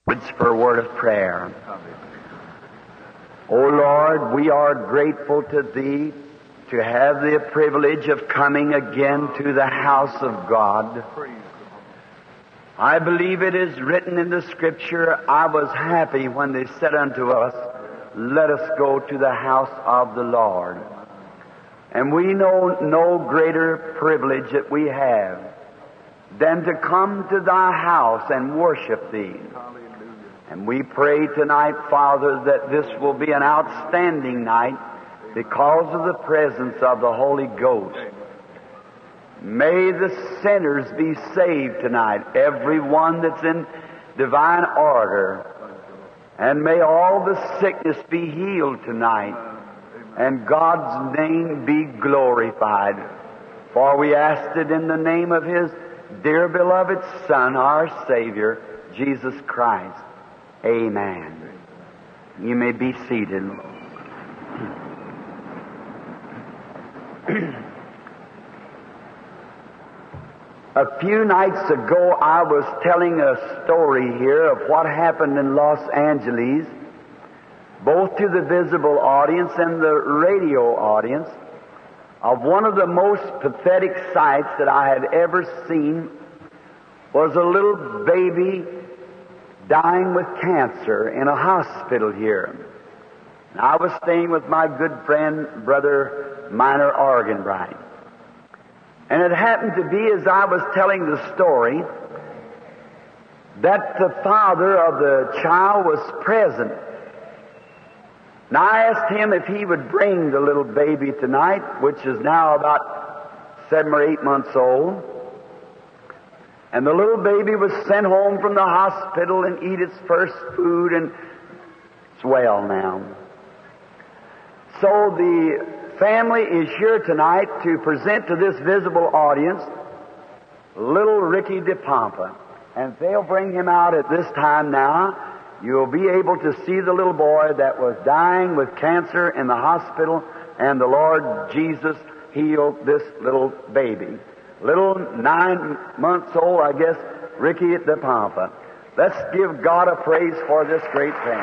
Words for a word of prayer. O Lord, we are grateful to Thee to have the privilege of coming again to the house of God. I believe it is written in the Scripture, I was happy when they said unto us, let us go to the house of the Lord. And we know no greater privilege that we have than to come to Thy house and worship Thee. And we pray tonight, Father, that this will be an outstanding night because of the presence of the Holy Ghost. May the sinners be saved tonight, every one that's in divine order. And may all the sickness be healed tonight, and God's name be glorified. For we asked it in the name of His dear beloved Son, our Savior, Jesus Christ. Amen. You may be seated. A few nights ago, I was telling a story here of what happened in Los Angeles, both to the visible audience and the radio audience, of one of the most pathetic sights that I had ever seen was a little baby dying with cancer in a hospital here. And I was staying with my good friend, Brother Minor Organbright. And it happened to be, as I was telling the story, that the father of the child was present. And I asked him if he would bring the little baby tonight, which is now about 7 or 8 months old. And the little baby was sent home from the hospital and eat its first food, and it's well now. So the family is here tonight to present to this visible audience little Ricky DePompa. And if they'll bring him out at this time now, you'll be able to see the little boy that was dying with cancer in the hospital, and the Lord Jesus healed this little baby. Little 9 months old, I guess, Ricky DePompa. Let's give God a praise for this great thing.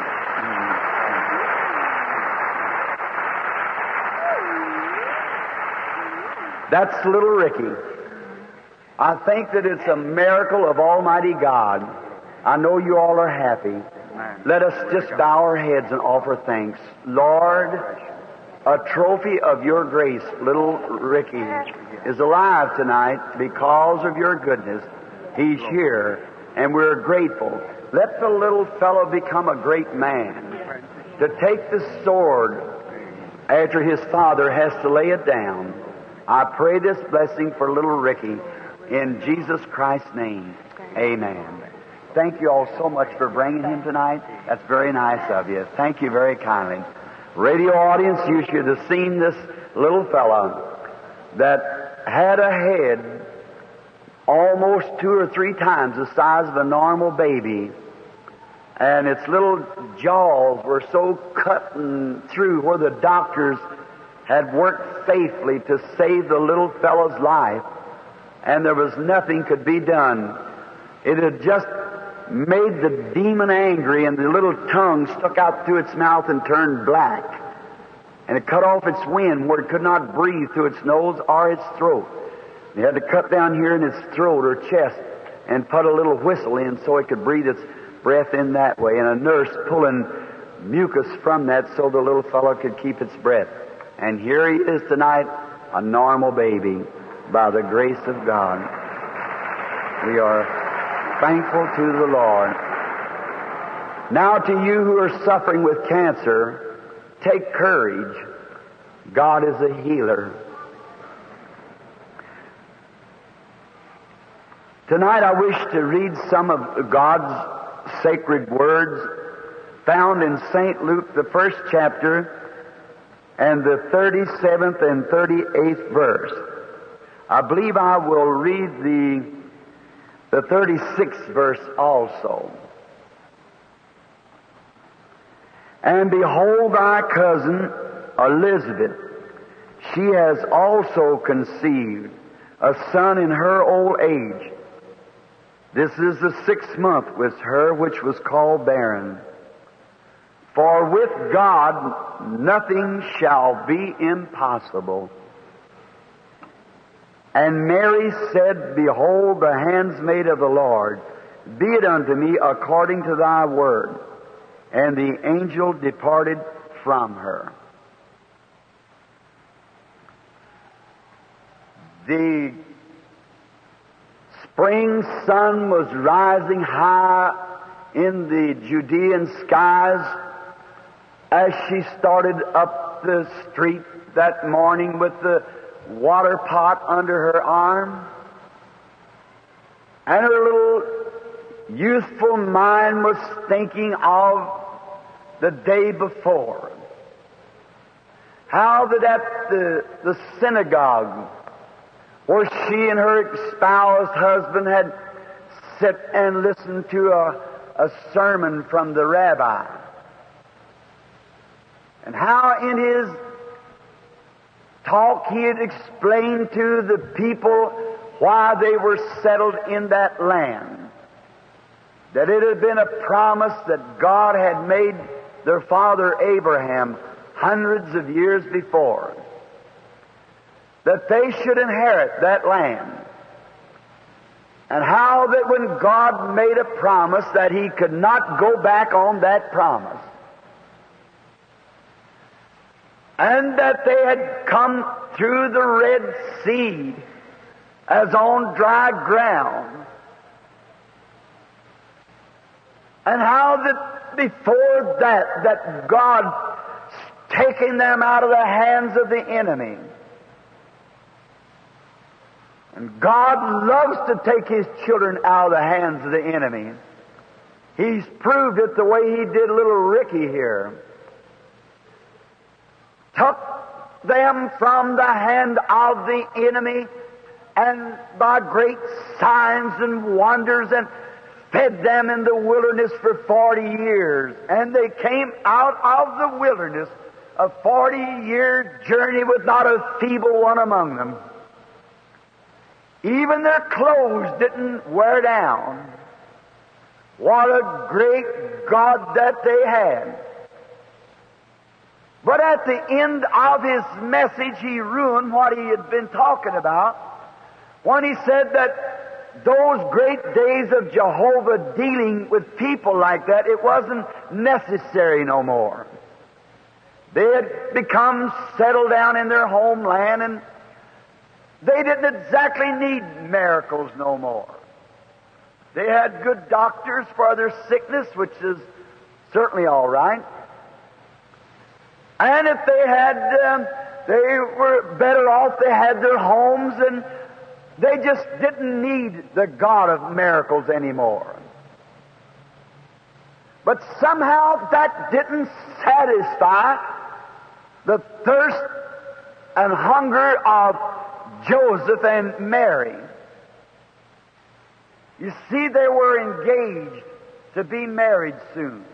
That's little Ricky. I think that it's a miracle of Almighty God. I know you all are happy. Let us just bow our heads and offer thanks. Lord, a trophy of your grace, little Ricky is alive tonight because of your goodness. He's here, and we're grateful. Let the little fellow become a great man, to take the sword after his father has to lay it down. I pray this blessing for little Ricky in Jesus Christ's name. Amen. Thank you all so much for bringing him tonight. That's very nice of you. Thank you very kindly. Radio audience, you should have seen this little fellow that had a head almost 2 or 3 times the size of a normal baby, and its little jaws were so cutting through where the doctors had worked faithfully to save the little fellow's life, and there was nothing could be done. It had just made the demon angry, and the little tongue stuck out through its mouth and turned black. And it cut off its wind where it could not breathe through its nose or its throat. They had to cut down here in its throat or chest and put a little whistle in so it could breathe its breath in that way. And a nurse pulling mucus from that so the little fellow could keep its breath. And here he is tonight, a normal baby, by the grace of God. We are thankful to the Lord. Now to you who are suffering with cancer, take courage. God is a healer. Tonight I wish to read some of God's sacred words found in St. Luke, the 1st chapter, and the 37th and 38th verse. I believe I will read the 36th verse also. And behold, thy cousin Elizabeth, she has also conceived a son in her old age. This is the 6th month with her which was called barren. For with God nothing shall be impossible. And Mary said, Behold, the handmaid of the Lord, be it unto me according to thy word. And the angel departed from her. The spring sun was rising high in the Judean skies as she started up the street that morning with the water pot under her arm. And her little youthful mind was thinking of the day before. How that at the synagogue where she and her espoused husband had sit and listened to a sermon from the rabbi. And how in his talk he had explained to the people why they were settled in that land. That it had been a promise that God had made their father Abraham hundreds of years before, that they should inherit that land. And how that when God made a promise that He could not go back on that promise. And that they had come through the Red Sea as on dry ground. And how that before that God taking them out of the hands of the enemy. And God loves to take His children out of the hands of the enemy. He's proved it the way He did little Ricky here. Took them from the hand of the enemy, and by great signs and wonders, and fed them in the wilderness for 40 years. And they came out of the wilderness, a 40-year journey with not a feeble one among them. Even their clothes didn't wear down. What a great God that they had. But at the end of His message, He ruined what He had been talking about when He said that those great days of Jehovah dealing with people like that, it wasn't necessary no more. They had become settled down in their homeland, and they didn't exactly need miracles no more. They had good doctors for their sickness, which is certainly all right. And if they had, they were better off. They had their homes, and they just didn't need the God of miracles anymore. But somehow that didn't satisfy the thirst and hunger of Joseph and Mary. You see, they were engaged to be married soon.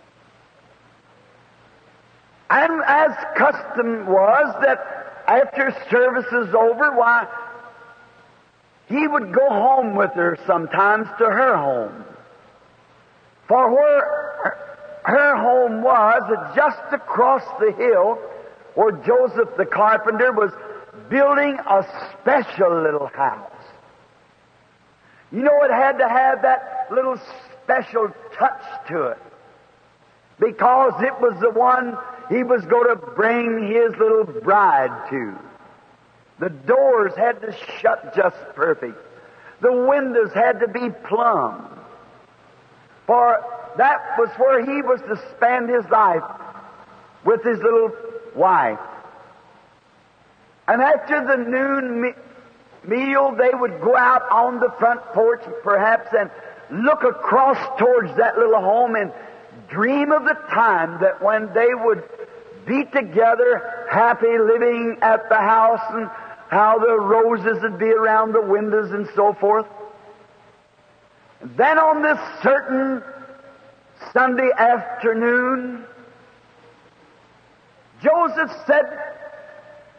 And as custom was, that after service is over, why, he would go home with her sometimes to her home. For where her home was, just across the hill, where Joseph the carpenter was building a special little house. You know, it had to have that little special touch to it, because it was the one he was going to bring his little bride to. The doors had to shut just perfect. The windows had to be plumb. For that was where he was to spend his life with his little wife. And after the noon meal, they would go out on the front porch, perhaps, and look across towards that little home and dream of the time that when they would be together, happy, living at the house, and how the roses would be around the windows and so forth. And then on this certain Sunday afternoon, Joseph said,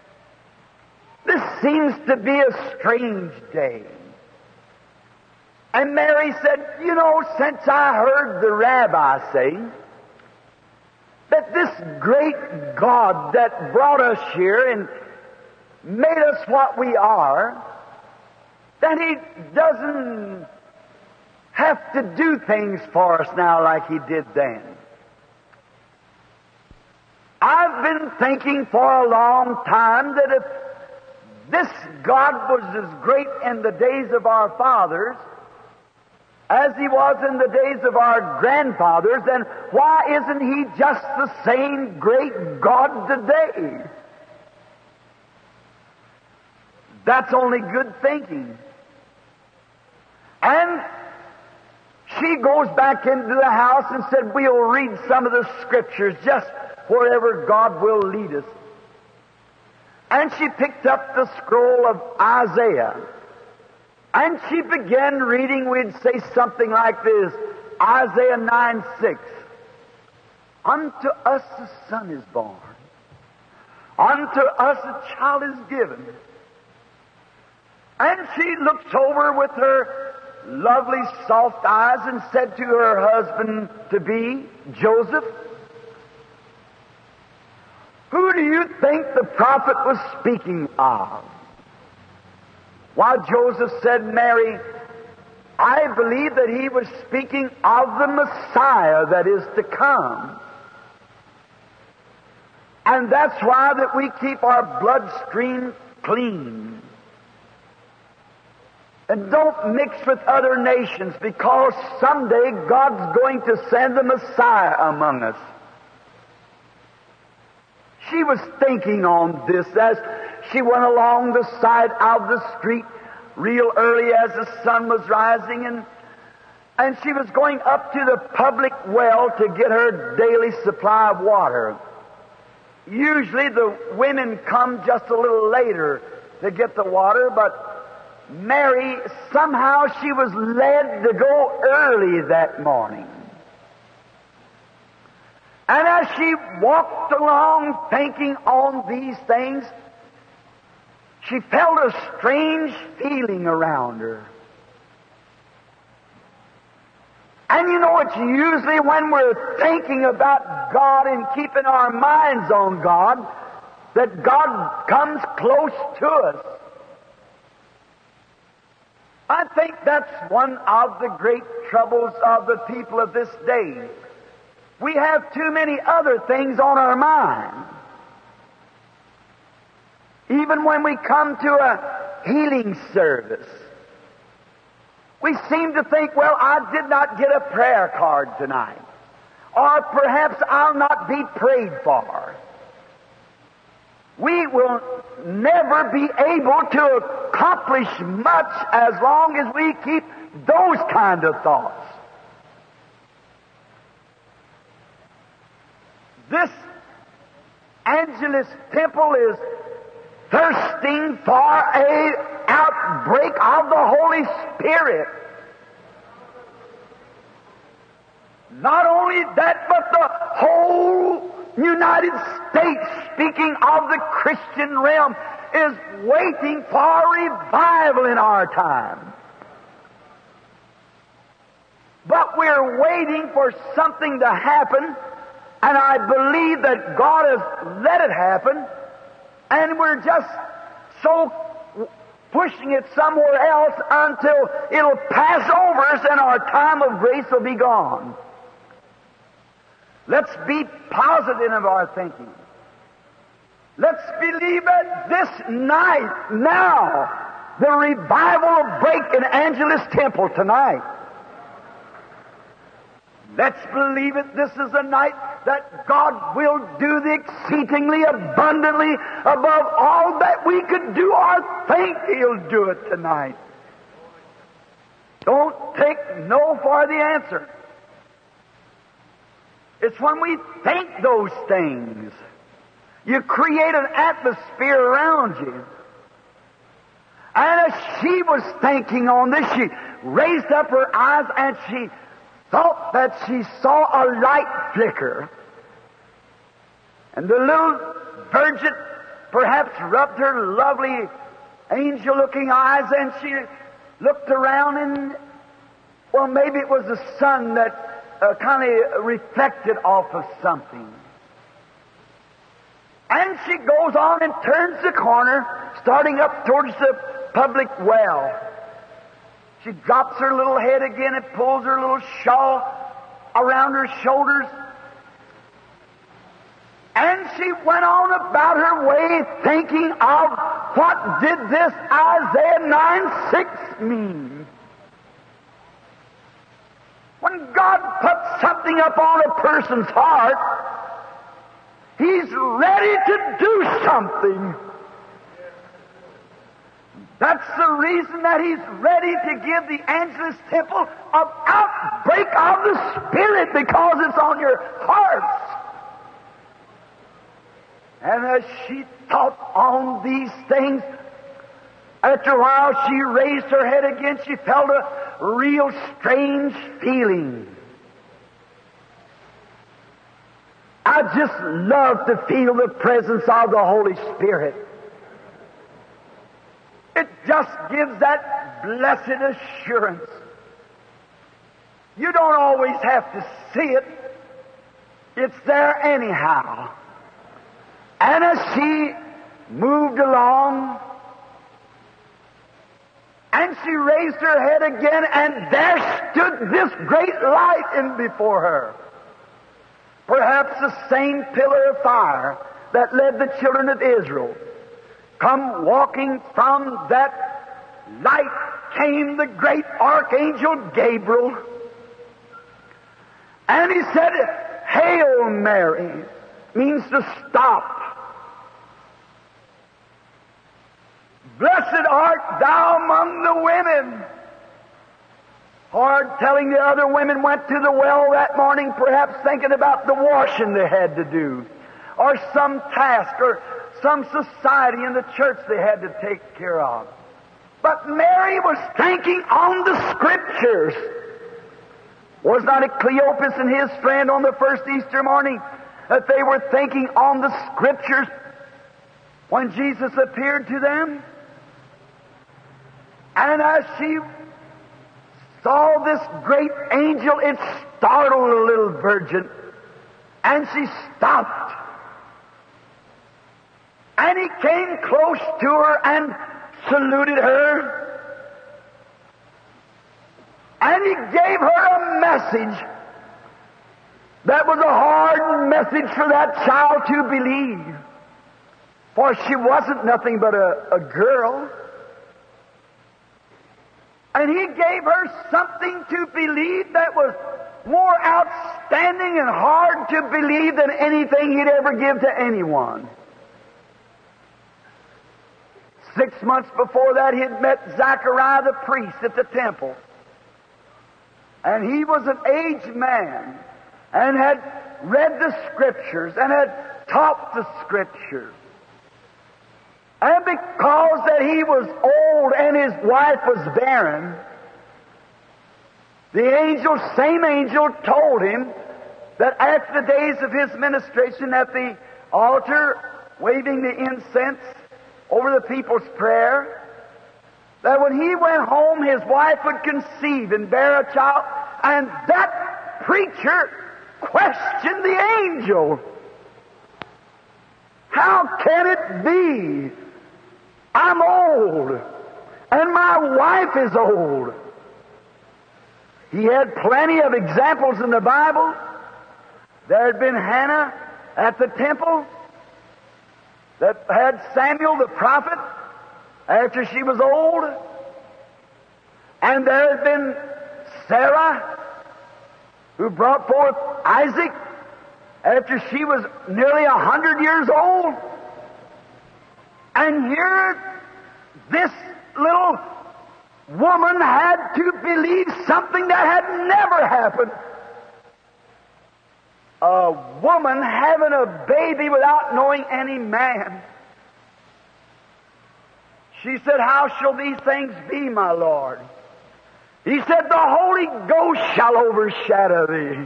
"This seems to be a strange day. And Mary said, you know, since I heard the rabbi say that this great God that brought us here and made us what we are, that He doesn't have to do things for us now like He did then. I've been thinking for a long time that if this God was as great in the days of our fathers as He was in the days of our grandfathers, then why isn't He just the same great God today? That's only good thinking. And she goes back into the house and said, we'll read some of the Scriptures just wherever God will lead us. And she picked up the scroll of Isaiah. And she began reading. We'd say something like this, Isaiah 9:6. Unto us a son is born. Unto us a child is given. And she looks over with her lovely soft eyes and said to her husband-to-be, Joseph, who do you think the prophet was speaking of? While Joseph said, Mary, I believe that he was speaking of the Messiah that is to come. And that's why that we keep our bloodstream clean. And don't mix with other nations, because someday God's going to send the Messiah among us. She was thinking on this as she went along the side of the street real early as the sun was rising, and she was going up to the public well to get her daily supply of water. Usually the women come just a little later to get the water, but Mary, somehow she was led to go early that morning. And as she walked along thinking on these things, she felt a strange feeling around her. And you know, it's usually when we're thinking about God and keeping our minds on God that God comes close to us. I think that's one of the great troubles of the people of this day. We have too many other things on our mind. Even when we come to a healing service, we seem to think, well, I did not get a prayer card tonight. Or perhaps I'll not be prayed for. We will never be able to accomplish much as long as we keep those kind of thoughts. This Angelus Temple is thirsting for an outbreak of the Holy Spirit. Not only that, but the whole United States, speaking of the Christian realm, is waiting for revival in our time. But we're waiting for something to happen, and I believe that God has let it happen, and we're just so pushing it somewhere else until it'll pass over us and our time of grace will be gone. Let's be positive of our thinking. Let's believe that this night, now, the revival will break in Angelus Temple tonight. Let's believe it. This is the night that God will do the exceedingly abundantly above all that we could do or think. He'll do it tonight. Don't take no for the answer. It's when we think those things, you create an atmosphere around you. And as she was thinking on this, she raised up her eyes and she thought that she saw a light flicker. And the little virgin perhaps rubbed her lovely angel-looking eyes, and she looked around, and Well, maybe it was the sun that kind of reflected off of something. And she goes on and turns the corner, starting up towards the public well. She drops her little head again and pulls her little shawl around her shoulders. And she went on about her way thinking of what did this Isaiah 9:6 mean. When God puts something up on a person's heart, He's ready to do something. That's the reason that He's ready to give the Angelus Temple an outbreak of the Spirit, because it's on your hearts. And as she thought on these things, after a while she raised her head again. She felt a real strange feeling. I just love to feel the presence of the Holy Spirit. It just gives that blessed assurance. You don't always have to see it. It's there anyhow. And as she moved along, and she raised her head again, and there stood this great light in before her. Perhaps the same pillar of fire that led the children of Israel. Come walking from that light came the great archangel Gabriel. And he said, "Hail Mary," means to stop. "Blessed art thou among the women." Hard telling, the other women went to the well that morning, perhaps thinking about the washing they had to do, or some task, or some society in the church they had to take care of. But Mary was thinking on the Scriptures. Was not it Cleopas and his friend on the first Easter morning that they were thinking on the Scriptures when Jesus appeared to them? And as she saw this great angel, it startled the little virgin, and she stopped. And he came close to her and saluted her, and he gave her a message that was a hard message for that child to believe, for she wasn't nothing but a girl. And he gave her something to believe that was more outstanding and hard to believe than anything he'd ever give to anyone. 6 months before that, he had met Zachariah the priest at the temple. And he was an aged man and had read the Scriptures and had taught the Scriptures. And because that he was old and his wife was barren, the same angel told him that after the days of his ministration at the altar, waving the incense over the people's prayer, that when he went home, his wife would conceive and bear a child. And that preacher questioned the angel. How can it be? I'm old, and my wife is old. He had plenty of examples in the Bible. There had been Hannah at the temple that had Samuel the prophet after she was old. And there had been Sarah, who brought forth Isaac after she was nearly 100 years old. And here, this little woman had to believe something that had never happened. A woman having a baby without knowing any man. She said, "How shall these things be, my Lord?" He said, "The Holy Ghost shall overshadow thee."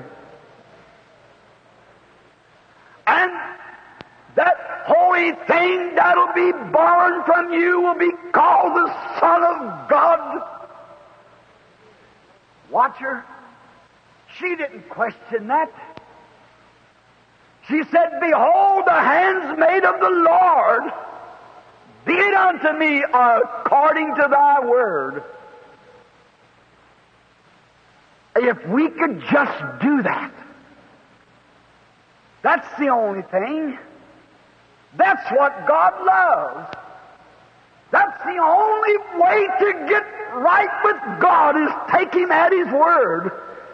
And that holy thing that'll be born from you will be called the Son of God. Watch her. She didn't question that. She said, behold, the hands made of the Lord. Be it unto me according to thy word. If we could just do that, that's the only thing. That's what God loves. That's the only way to get right with God, is take Him at His word.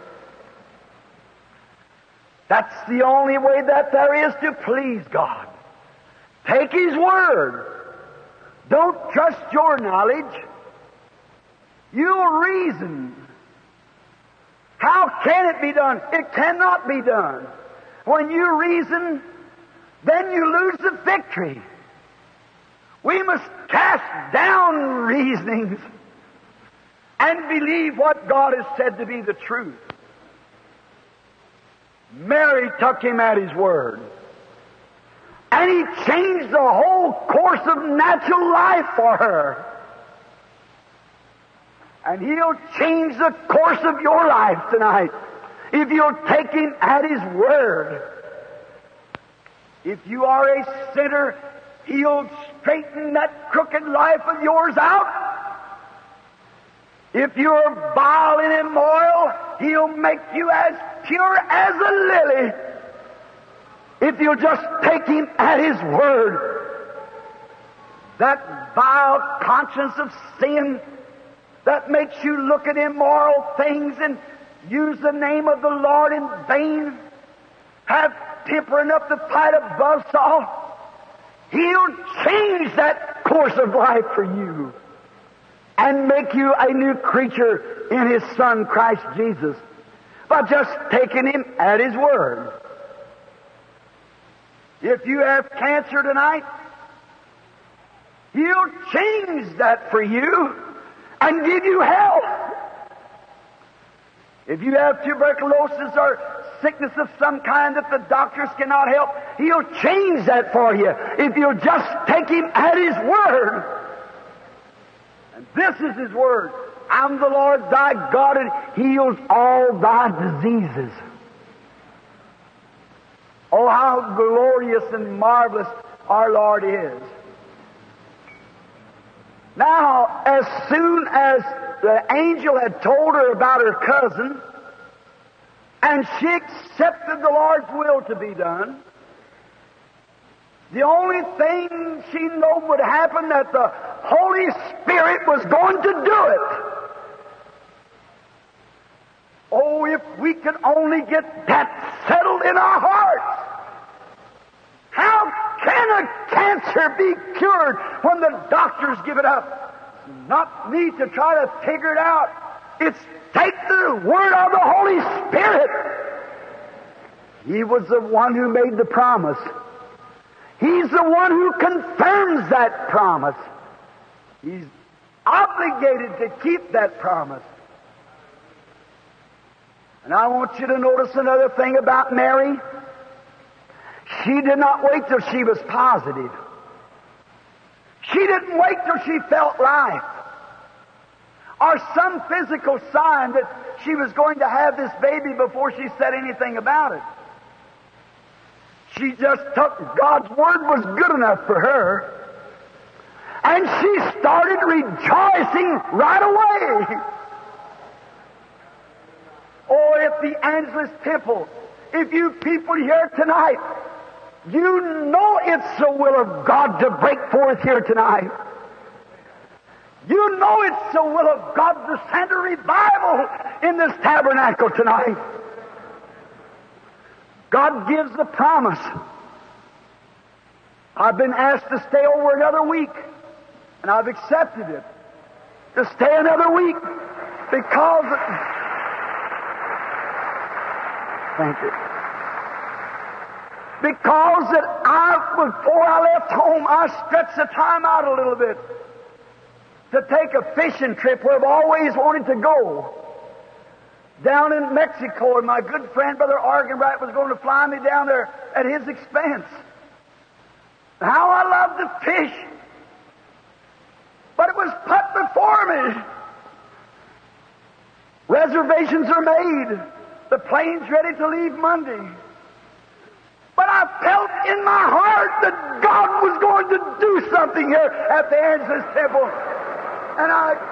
That's the only way that there is to please God. Take His word. Don't trust your knowledge. You'll reason. How can it be done? It cannot be done. When you reason, then you lose the victory. We must cast down reasonings and believe what God has said to be the truth. Mary took Him at His word. And He changed the whole course of natural life for her. And He'll change the course of your life tonight if you'll take Him at His word. If you are a sinner, He'll straighten that crooked life of yours out. If you're vile and immoral, He'll make you as pure as a lily. If you'll just take Him at His word. That vile conscience of sin that makes you look at immoral things and use the name of the Lord in vain, have temper enough to fight a buzzsaw, He'll change that course of life for you and make you a new creature in His Son, Christ Jesus, by just taking Him at His word. If you have cancer tonight, He'll change that for you and give you health. If you have tuberculosis or sickness of some kind that the doctors cannot help, He'll change that for you if you'll just take Him at His word. And this is His word. I'm the Lord thy God, and heals all thy diseases. Oh, how glorious and marvelous our Lord is. Now, as soon as the angel had told her about her cousin, and she accepted the Lord's will to be done, the only thing she knew would happen, that the Holy Spirit was going to do it. Oh, if we could only get that settled in our hearts. How can a cancer be cured when the doctors give it up? It's not me to try to figure it out. It's take the word of the Holy Spirit. He was the one who made the promise. He's the one who confirms that promise. He's obligated to keep that promise. And I want you to notice another thing about Mary. She did not wait till she was positive. She didn't wait till she felt life, or some physical sign that she was going to have this baby before she said anything about it. She just took God's word was good enough for her, and she started rejoicing right away. Oh, if the Angelus Temple, if you people here tonight, you know it's the will of God to break forth here tonight. You know it's the will of God to send a revival in this tabernacle tonight. God gives the promise. I've been asked to stay over another week, and I've accepted it. To stay another week because... Thank you. Because before I left home, I stretched the time out a little bit to take a fishing trip where I've always wanted to go. Down in Mexico, and my good friend, Brother Argenbright, was going to fly me down there at his expense. How I love to fish! But it was put before me. Reservations are made. The plane's ready to leave Monday. But I felt in my heart that God was going to do something here at the Angelus Temple. And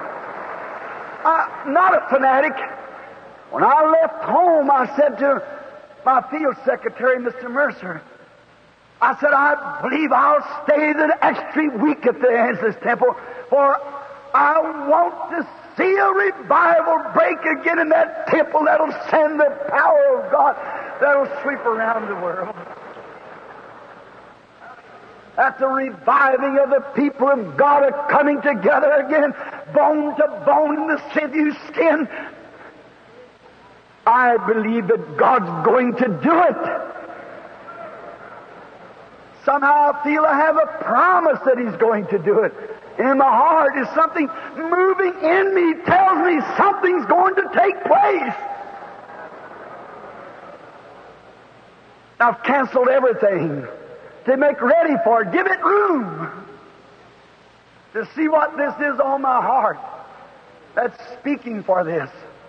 I'm not a fanatic. When I left home, I said to my field secretary, Mr. Mercer, I said, I believe I'll stay the extra week at the Angelus Temple, for I want to see a revival break again in that temple that'll send the power of God that'll sweep around the world. That's the reviving of the people of God are coming together again, bone to bone in the sinew skin. I believe that God's going to do it. Somehow I feel I have a promise that He's going to do it. In my heart is something moving in me, tells me something's going to take place. I've canceled everything to make ready for it. Give it room to see what this is on my heart that's speaking for this.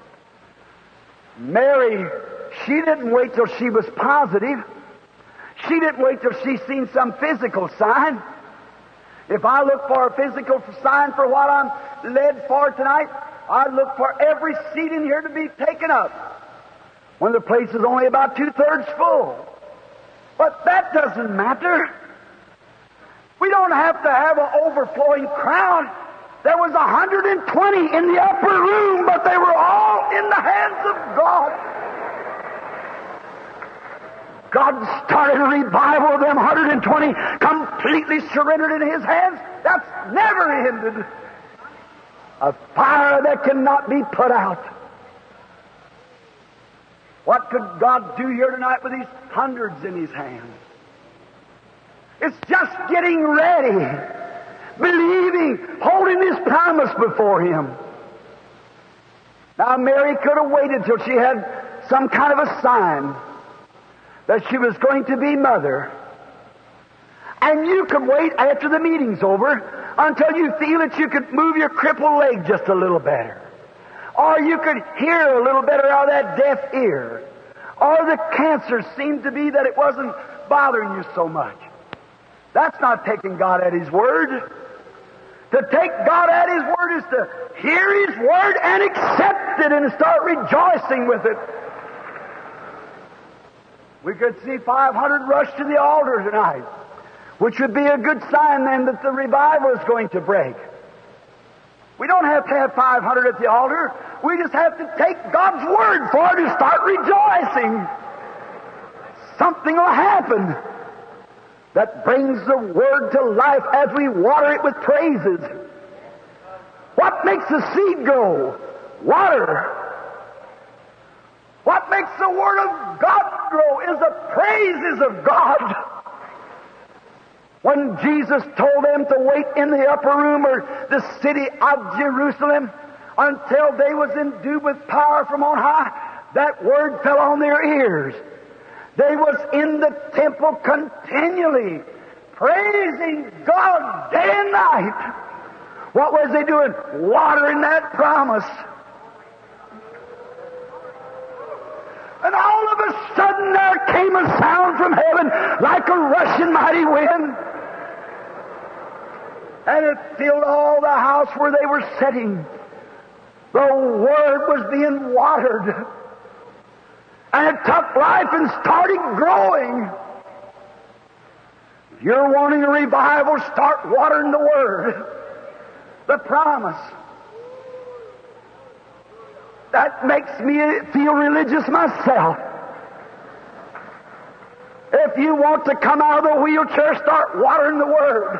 Mary, she didn't wait till she was positive. She didn't wait till she seen some physical sign. If I look for a physical sign for what I'm led for tonight, I look for every seat in here to be taken up when the place is only about 2/3 full. But that doesn't matter. We don't have to have an overflowing crowd. There was 120 in the upper room, but they were all in the hands of God. God started a revival of them 120, completely surrendered in His hands. That's never ended. A fire that cannot be put out. What could God do here tonight with these hundreds in His hands? It's just getting ready, believing, holding His promise before Him. Now, Mary could have waited till she had some kind of a sign that she was going to be mother. And you could wait after the meeting's over until you feel that you could move your crippled leg just a little better. Or you could hear a little better out of that deaf ear. Or the cancer seemed to be that it wasn't bothering you so much. That's not taking God at His word. To take God at His word is to hear His word and accept it and start rejoicing with it. We could see 500 rush to the altar tonight, which would be a good sign then that the revival is going to break. We don't have to have 500 at the altar. We just have to take God's word for it and start rejoicing. Something will happen that brings the word to life as we water it with praises. What makes the seed grow? Water. What makes the Word of God grow is the praises of God. When Jesus told them to wait in the upper room or the city of Jerusalem until they was endued with power from on high, that word fell on their ears. They was in the temple continually, praising God day and night. What was they doing? Watering that promise. And all of a sudden there came a sound from heaven like a rushing mighty wind. And it filled all the house where they were sitting. The Word was being watered. And it took life and started growing. If you're wanting a revival, start watering the Word. The promise. That makes me feel religious myself. If you want to come out of the wheelchair, start watering the Word.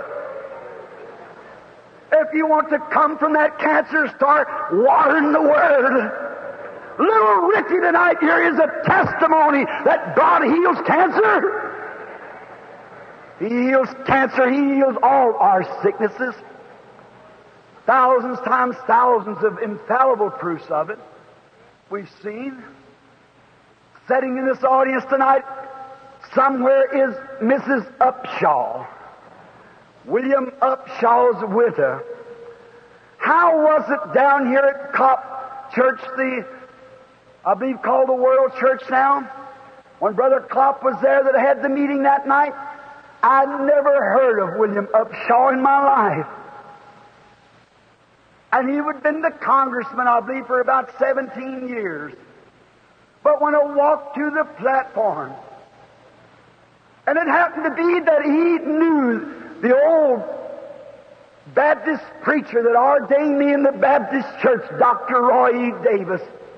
If you want to come from that cancer, start watering the Word. Little Ricky tonight here is a testimony that God heals cancer. He heals cancer. He heals all our sicknesses. Thousands times thousands of infallible proofs of it. We've seen. Sitting in this audience tonight, somewhere is Mrs. Upshaw. William Upshaw's widow. How was it down here at Cop church, I believe called the World Church now, when Brother Klopp was there that had the meeting that night, I never heard of William Upshaw in my life. And he had been the congressman, I believe, for about 17 years. But when I walked to the platform, and it happened to be that he knew the old Baptist preacher that ordained me in the Baptist church, Dr. Roy E. Davis.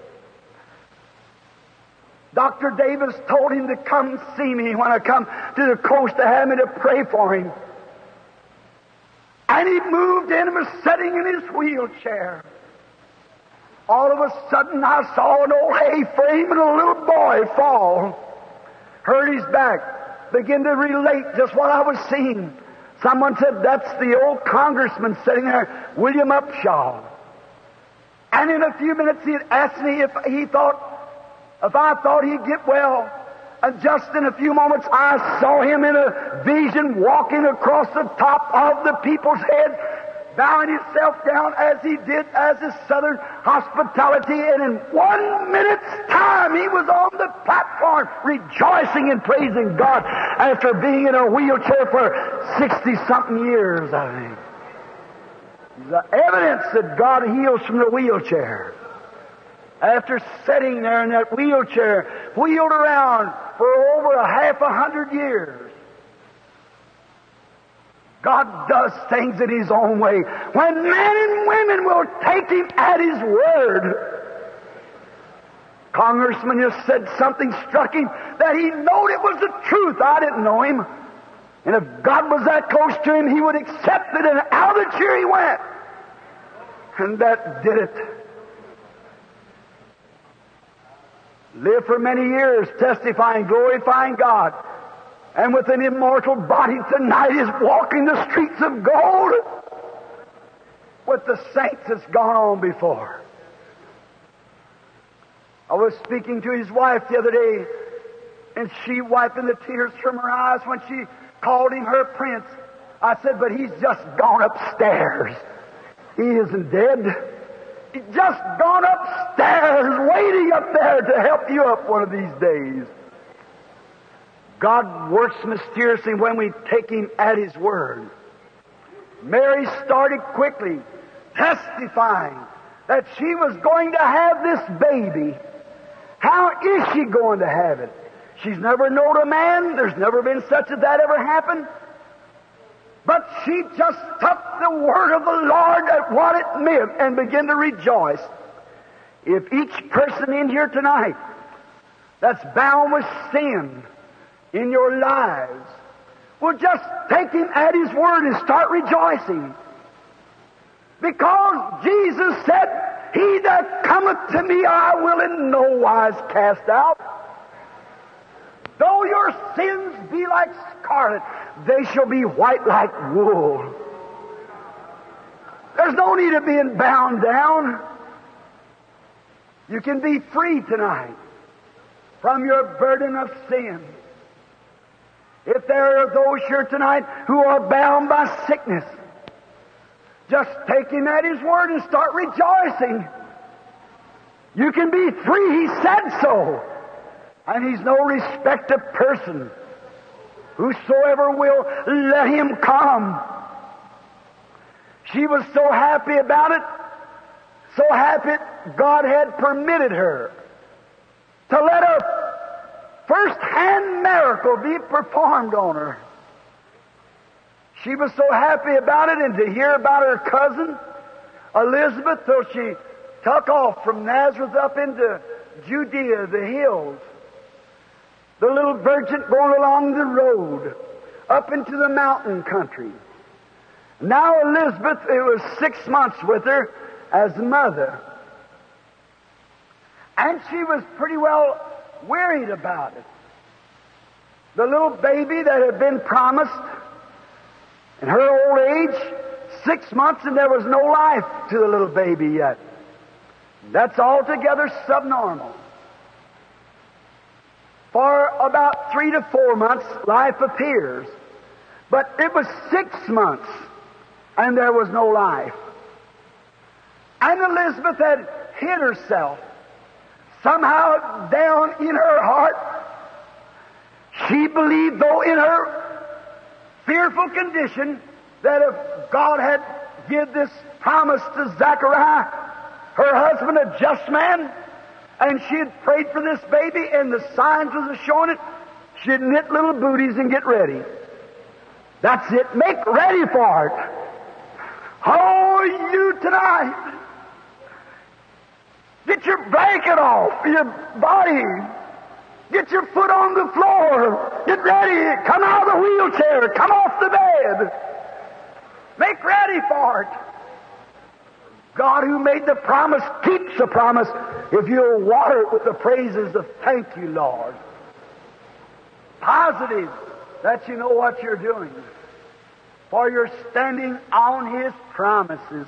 Dr. Davis told him to come see me when I come to the coast to have me to pray for him. And he moved in and was sitting in his wheelchair. All of a sudden I saw an old hay frame and a little boy fall. Hurt his back. Begin to relate just what I was seeing. Someone said, that's the old congressman sitting there, William Upshaw. And in a few minutes he had asked me if I thought he'd get well. And just in a few moments I saw him in a vision walking across the top of the people's heads, bowing himself down as he did as his southern hospitality. And in 1 minute's time he was on the platform rejoicing and praising God after being in a wheelchair for 60-something years, I think. The evidence that God heals from the wheelchair. After sitting there in that wheelchair, wheeled around for over 100 years. God does things in His own way. When men and women will take Him at His word. Congressman just said something struck him that he knowed it was the truth. I didn't know him. And if God was that close to him, he would accept it, and out of the chair he went. And that did it. Lived for many years testifying, glorifying God. And with an immortal body tonight is walking the streets of gold with the saints that's gone on before. I was speaking to his wife the other day, and she wiping the tears from her eyes when she called him her prince. I said, but he's just gone upstairs. He isn't dead. He's just gone upstairs, waiting up there to help you up one of these days. God works mysteriously when we take Him at His word. Mary started quickly, testifying that she was going to have this baby. How is she going to have it? She's never known a man. There's never been such as that ever happened. But she just took the word of the Lord at what it meant and began to rejoice. If each person in here tonight that's bound with sin in your lives will just take Him at His word and start rejoicing. Because Jesus said, He that cometh to me I will in no wise cast out. Though your sins be like scarlet, they shall be white like wool. There's no need of being bound down. You can be free tonight from your burden of sin. If there are those here tonight who are bound by sickness, just take Him at His word and start rejoicing. You can be free. He said so. And He's no respect of person. Whosoever will, let him come. She was so happy about it, so happy God had permitted her to let a first-hand miracle be performed on her. She was so happy about it, and to hear about her cousin, Elizabeth, till she took off from Nazareth up into Judea, the hills. The little virgin going along the road, up into the mountain country. Now Elizabeth, it was 6 months with her as mother. And she was pretty well worried about it. The little baby that had been promised in her old age, 6 months, and there was no life to the little baby yet. That's altogether subnormal. For about 3 to 4 months, life appears. But it was 6 months, and there was no life. And Elizabeth had hid herself. Somehow down in her heart, she believed, though in her fearful condition, that if God had given this promise to Zechariah, her husband, a just man, and she had prayed for this baby, and the signs was showing it, she'd knit little booties and get ready. That's it. Make ready for it. Oh, you tonight. Get your blanket off your body. Get your foot on the floor. Get ready. Come out of the wheelchair. Come off the bed. Make ready for it. God who made the promise keeps the promise if you'll water it with the praises of thank you, Lord. Positive that you know what you're doing. For you're standing on His promises.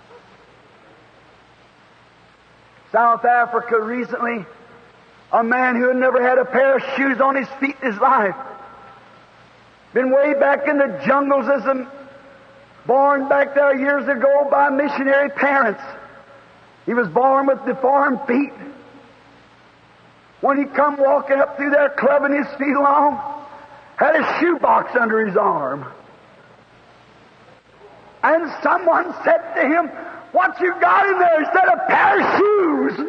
South Africa recently, a man who had never had a pair of shoes on his feet in his life. Been way back in the jungles as a born back there years ago by missionary parents. He was born with deformed feet. When he come walking up through there clubbing his feet along, had a shoebox under his arm. And someone said to him, "What you got in there?" He said, "A pair of shoes."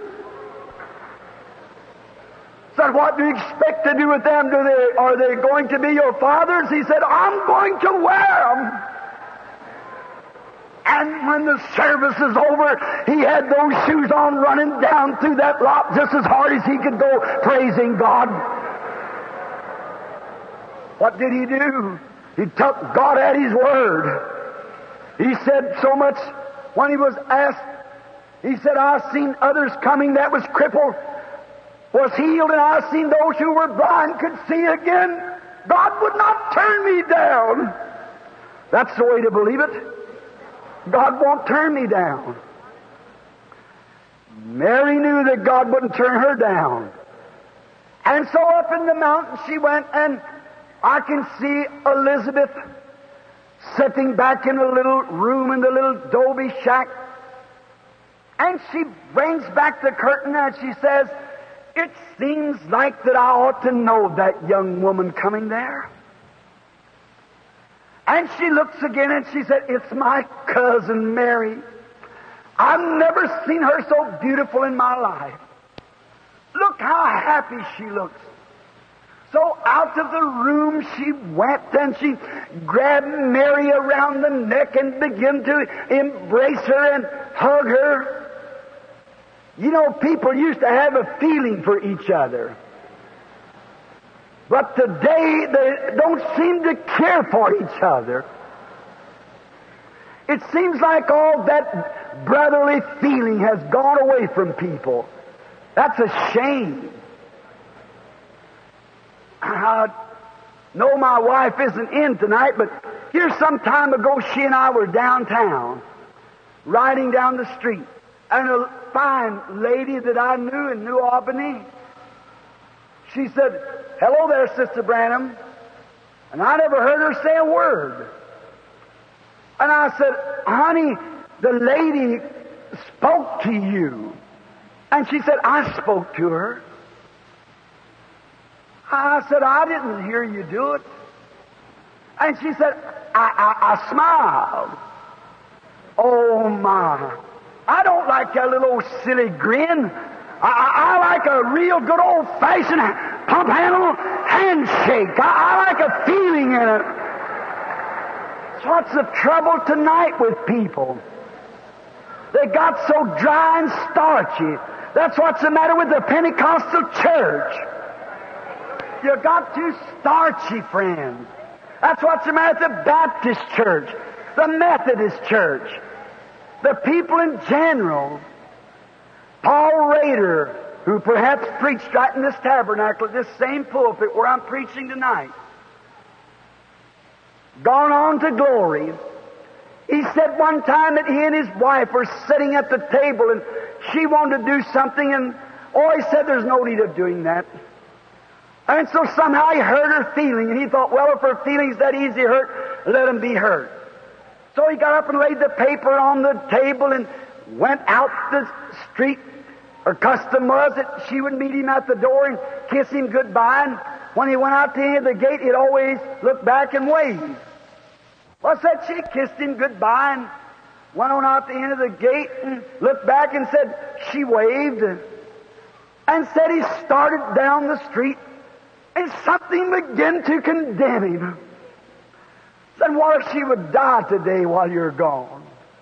Said, "What do you expect to do with them? Are they going to be your father's?" He said, "I'm going to wear them." And when the service is over, he had those shoes on running down through that lot just as hard as he could go, praising God. What did he do? He took God at His word. He said so much when he was asked, he said, "I've seen others coming that was crippled, was healed, and I've seen those who were blind could see again. God would not turn me down." That's the way to believe it. God won't turn me down. Mary knew that God wouldn't turn her down. And so up in the mountain she went, and I can see Elizabeth sitting back in a little room in the little adobe shack. And she brings back the curtain and she says, "It seems like that I ought to know that young woman coming there." And she looks again and she said, "It's my cousin Mary. I've never seen her so beautiful in my life. Look how happy she looks." So out of the room she went, and she grabbed Mary around the neck and began to embrace her and hug her. You know, people used to have a feeling for each other. But today they don't seem to care for each other. It seems like all that brotherly feeling has gone away from people. That's a shame. I know my wife isn't in tonight, but here some time ago she and I were downtown, riding down the street, and a fine lady that I knew in New Albany, she said, "Hello there, Sister Branham." And I never heard her say a word. And I said, "Honey, the lady spoke to you." And she said, "I spoke to her." I said, "I didn't hear you do it." And she said, I smiled. Oh my. I don't like that little old silly grin. I like a real good old-fashioned pump handle handshake. I like a feeling in it. So what's the trouble tonight with people? They got so dry and starchy. That's what's the matter with the Pentecostal church. You got too starchy, friends. That's what's the matter with the Baptist church, the Methodist church, the people in general. Paul Rader, who perhaps preached right in this tabernacle, at this same pulpit where I'm preaching tonight, gone on to glory. He said one time that he and his wife were sitting at the table and she wanted to do something, and he said there's no need of doing that. And so somehow he hurt her feeling, and he thought, well, if her feeling's that easy hurt, let them be hurt. So he got up and laid the paper on the table and went out the street. Her custom was that she would meet him at the door and kiss him goodbye. And when he went out to the end of the gate, he'd always look back and wave. Well, said she kissed him goodbye and went on out the end of the gate and looked back and said she waved and said he started down the street and something began to condemn him. Said, what if she would die today while you're gone?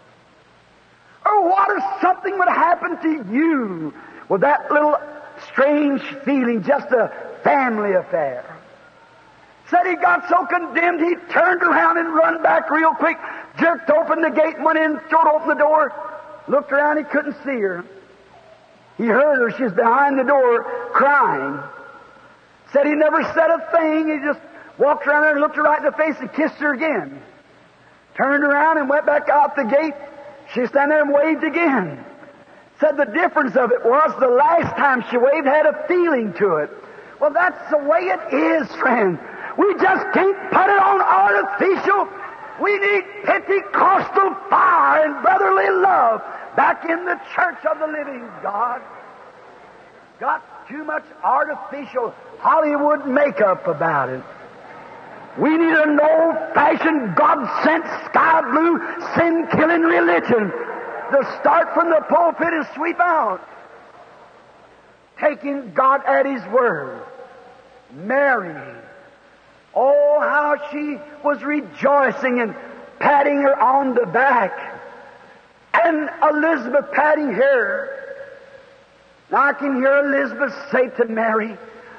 Or what if something would happen to you with that little strange feeling, just a family affair? Said he got so condemned he turned around and run back real quick, jerked open the gate, went in, threw open the door, looked around, he couldn't see her. He heard her, she was behind the door crying. Said he never said a thing, he just walked around there and looked her right in the face and kissed her again. Turned around and went back out the gate. She stood there and waved again. Said the difference of it was the last time she waved had a feeling to it. Well, that's the way it is, friend. We just can't put it on artificial. We need Pentecostal fire and brotherly love back in the church of the living God. Got too much artificial Hollywood makeup about it. We need an old-fashioned, God-sent, sky-blue, sin-killing religion to start from the pulpit and sweep out. Taking God at His word. Mary. Oh, how she was rejoicing and patting her on the back. And Elizabeth patting her. Now I can hear Elizabeth say to Mary,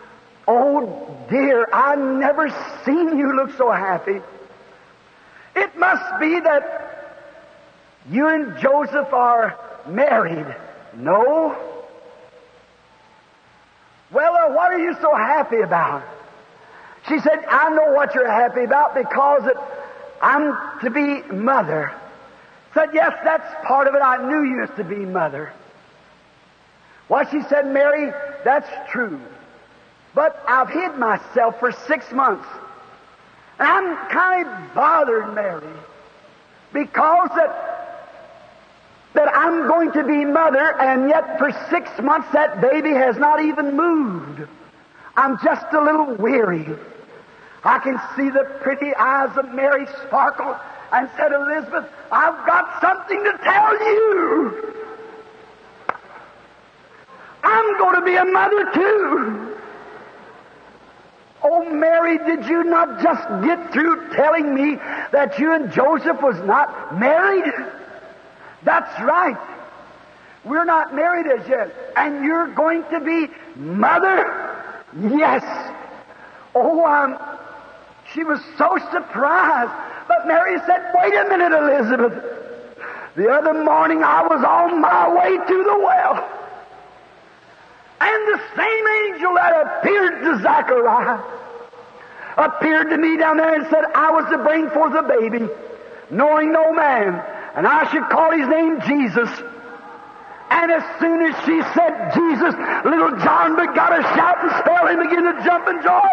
oh dear, I've never seen you look so happy. It must be that you and Joseph are married. No. Well, what are you so happy about? She said, I know what you're happy about because I'm to be mother. Said, yes, that's part of it. I knew you was to be mother. Well, she said, Mary, that's true. But I've hid myself for 6 months. And I'm kind of bothered, Mary, because that I'm going to be mother, and yet for 6 months that baby has not even moved. I'm just a little weary. I can see the pretty eyes of Mary sparkle and said, Elizabeth, I've got something to tell you. I'm going to be a mother too. Oh, Mary, did you not just get through telling me that you and Joseph was not married? That's right. We're not married as yet. And you're going to be mother? Yes. Oh, she was so surprised. But Mary said, wait a minute, Elizabeth. The other morning I was on my way to the well. And the same angel that appeared to Zachariah appeared to me down there and said I was to bring forth a baby, knowing no man, and I should call his name Jesus. And as soon as she said Jesus, little John begot to shout and spell and begin to jump in joy.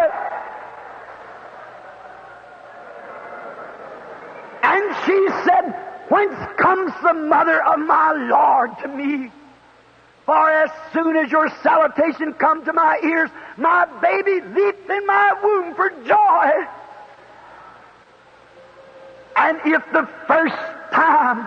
And she said, whence comes the mother of my Lord to me? For as soon as your salutation come to my ears, my baby leaped in my womb for joy. And if the first time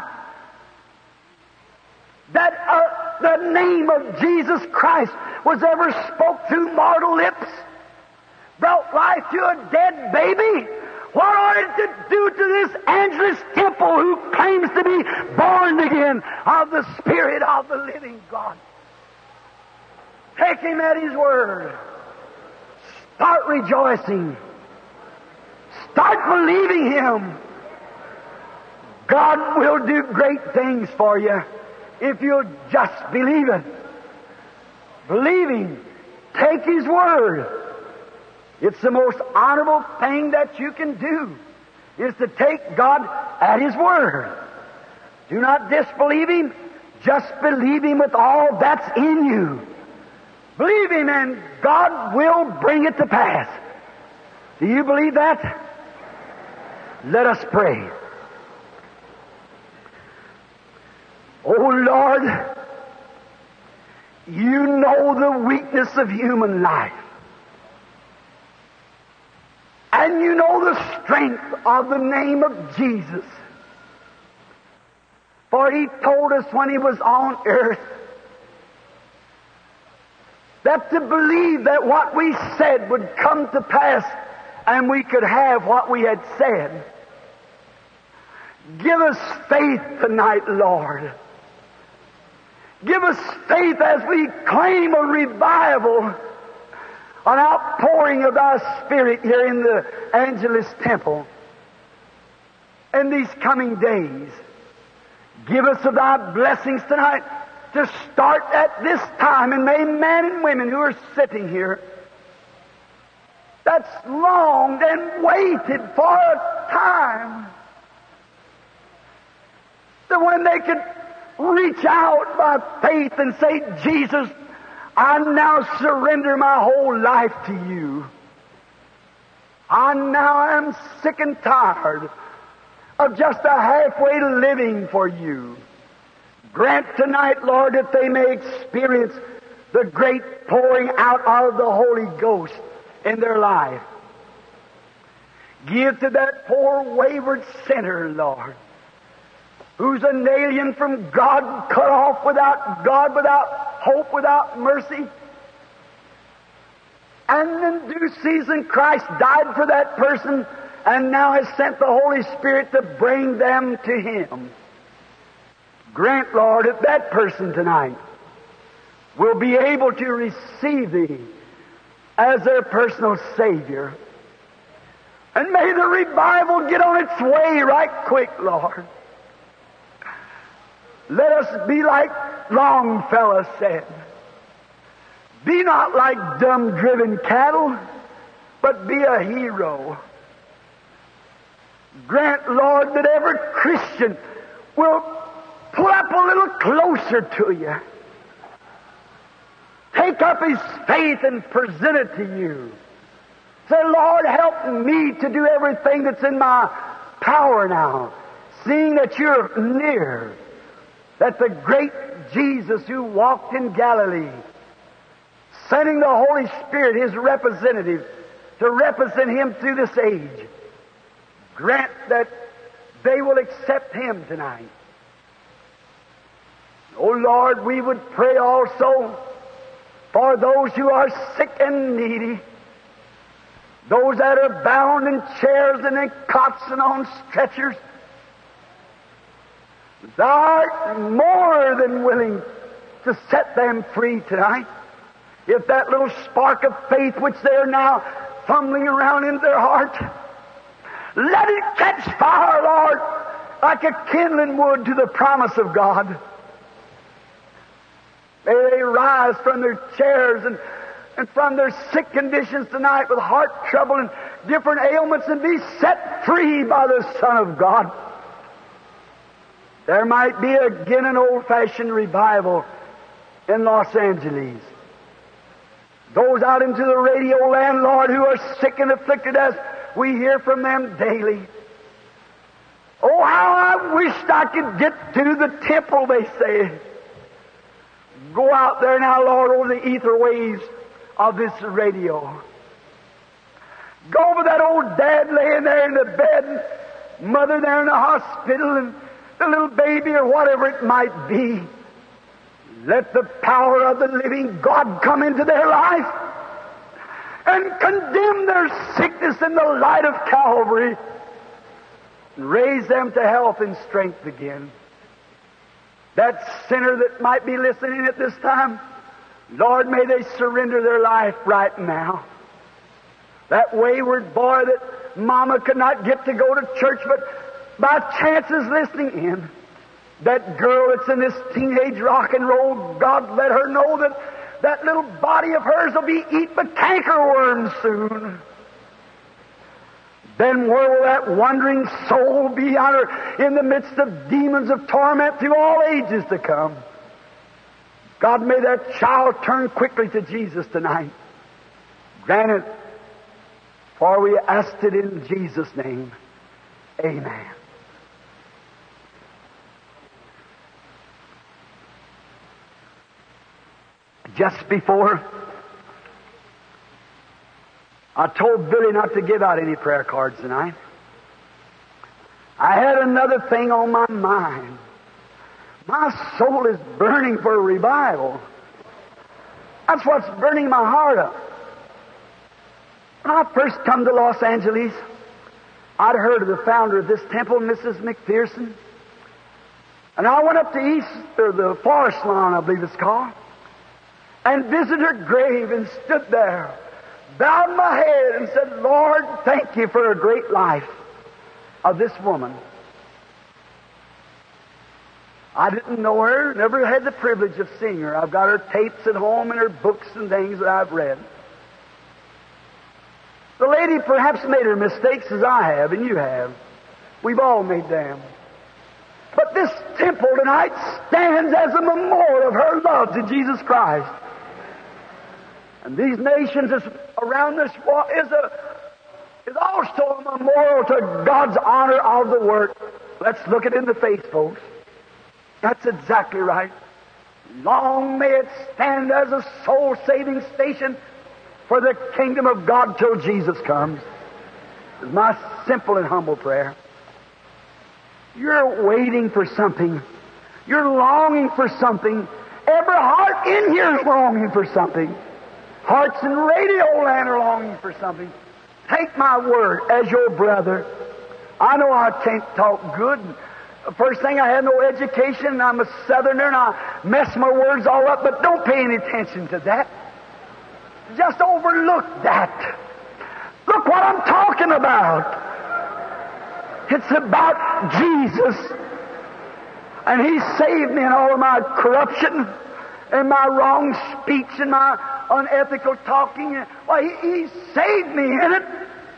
that the name of Jesus Christ was ever spoke through mortal lips, brought life to a dead baby, what ought it to do to this Angelus Temple who claims to be born again of the Spirit of the living God? Take Him at His word. Start rejoicing. Start believing Him. God will do great things for you if you'll just believe it. Believe Him. Take His word. It's the most honorable thing that you can do, is to take God at His word. Do not disbelieve Him. Just believe Him with all that's in you. Believe Him and God will bring it to pass. Do you believe that? Let us pray. Oh Lord, You know the weakness of human life. And you know the strength of the name of Jesus. For He told us when He was on earth that to believe that what we said would come to pass and we could have what we had said. Give us faith tonight, Lord. Give us faith as we claim a revival, an outpouring of Thy Spirit here in the Angelus Temple in these coming days. Give us of Thy blessings tonight to start at this time, and may men and women who are sitting here that's longed and waited for a time that when they could reach out by faith and say, Jesus, I now surrender my whole life to You. I now am sick and tired of just a halfway living for You. Grant tonight, Lord, that they may experience the great pouring out of the Holy Ghost in their life. Give to that poor wayward sinner, Lord, who's an alien from God, cut off without God, without hope, without mercy. And in due season, Christ died for that person and now has sent the Holy Spirit to bring them to Him. Grant, Lord, that that person tonight will be able to receive Thee as their personal Savior. And may the revival get on its way right quick, Lord. Let us be like Longfellow said, be not like dumb-driven cattle, but be a hero. Grant, Lord, that every Christian will pull up a little closer to You, take up his faith and present it to You. Say, Lord, help me to do everything that's in my power now, seeing that You're near, that the great Jesus who walked in Galilee, sending the Holy Spirit, His representative, to represent Him through this age. Grant that they will accept Him tonight. Oh Lord, we would pray also for those who are sick and needy, those that are bound in chairs and in cots and on stretchers. Thou art more than willing to set them free tonight. If that little spark of faith which they are now fumbling around in their heart, let it catch fire, Lord, like a kindling wood to the promise of God. May they rise from their chairs and from their sick conditions tonight with heart trouble and different ailments and be set free by the Son of God. There might be again an old-fashioned revival in Los Angeles. Those out into the radio land, Lord, who are sick and afflicted as we hear from them daily. Oh, how I wished I could get to the temple, they say. Go out there now, Lord, over the ether waves of this radio. Go over that old dad laying there in the bed, mother there in the hospital, and the little baby or whatever it might be. Let the power of the living God come into their life and condemn their sickness in the light of Calvary and raise them to health and strength again. That sinner that might be listening at this time, Lord, may they surrender their life right now. That wayward boy that Mama could not get to go to church, but by chance is listening in. That girl that's in this teenage rock and roll, God let her know that that little body of hers will be eaten by cankerworms soon. Then where will that wandering soul be out in the midst of demons of torment through all ages to come? God, may that child turn quickly to Jesus tonight. Grant it, for we asked it in Jesus' name. Amen. just before I told Billy not to give out any prayer cards tonight, I had another thing on my mind. My soul is burning for a revival. That's what's burning my heart up. When I first come to Los Angeles, I'd heard of the founder of this temple, Mrs. McPherson. And I went up to the Forest Lawn, I believe it's called, and visited her grave and stood there, bowed my head and said, Lord, thank you for a great life of this woman. I didn't know her, never had the privilege of seeing her. I've got her tapes at home and her books and things that I've read. The lady perhaps made her mistakes as I have and you have. We've all made them. But this temple tonight stands as a memorial of her love to Jesus Christ. And these nations around this wall is also a memorial to God's honor of the work. Let's look it in the face, folks. That's exactly right. Long may it stand as a soul-saving station for the kingdom of God till Jesus comes. It's my simple and humble prayer. You're waiting for something. You're longing for something. Every heart in here is longing for something. Hearts in radio land are longing for something. Take my word as your brother. I know I can't talk good. First thing, I had no education. I'm a Southerner and I mess my words all up, but don't pay any attention to that. Just overlook that. Look what I'm talking about. It's about Jesus. And He saved me in all of my corruption and my wrong speech and my unethical talking. Why, He saved me in it.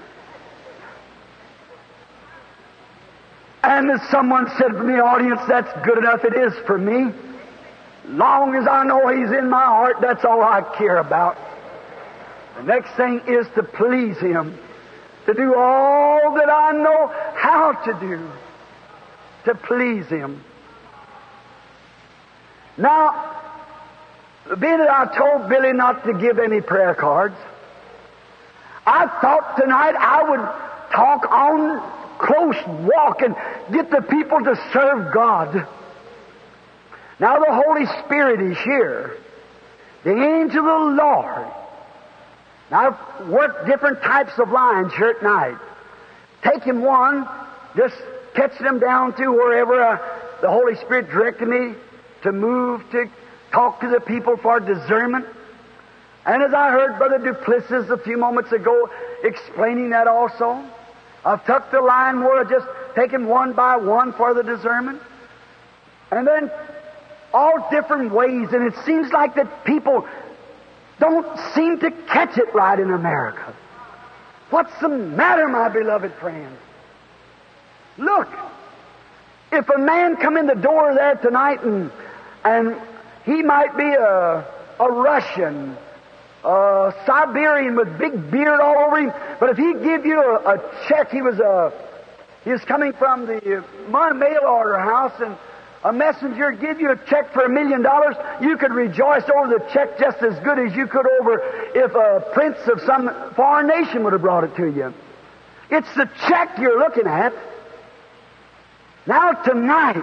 And as someone said from the audience, that's good enough. It is for me. Long as I know He's in my heart, that's all I care about. The next thing is to please Him. To do all that I know how to do to please Him. Now, being that I told Billy not to give any prayer cards, I thought tonight I would talk on close walk and get the people to serve God. Now the Holy Spirit is here. The angel of the Lord. Now, I've worked different types of lines here at night. Taking one, just catching them down to wherever the Holy Spirit directed me to move, to talk to the people for discernment. And as I heard Brother Duplessis a few moments ago explaining that also, I've tucked the line where I've just taken one by one for the discernment. And then all different ways, and it seems like that people don't seem to catch it right in America. What's the matter, my beloved friends? Look, if a man come in the door there tonight and he might be a Russian, a Siberian with big beard all over him, but if he give you a check, he was coming from the mail order house, and a messenger give you a check for $1 million, you could rejoice over the check just as good as you could over if a prince of some foreign nation would have brought it to you. It's the check you're looking at. Now tonight,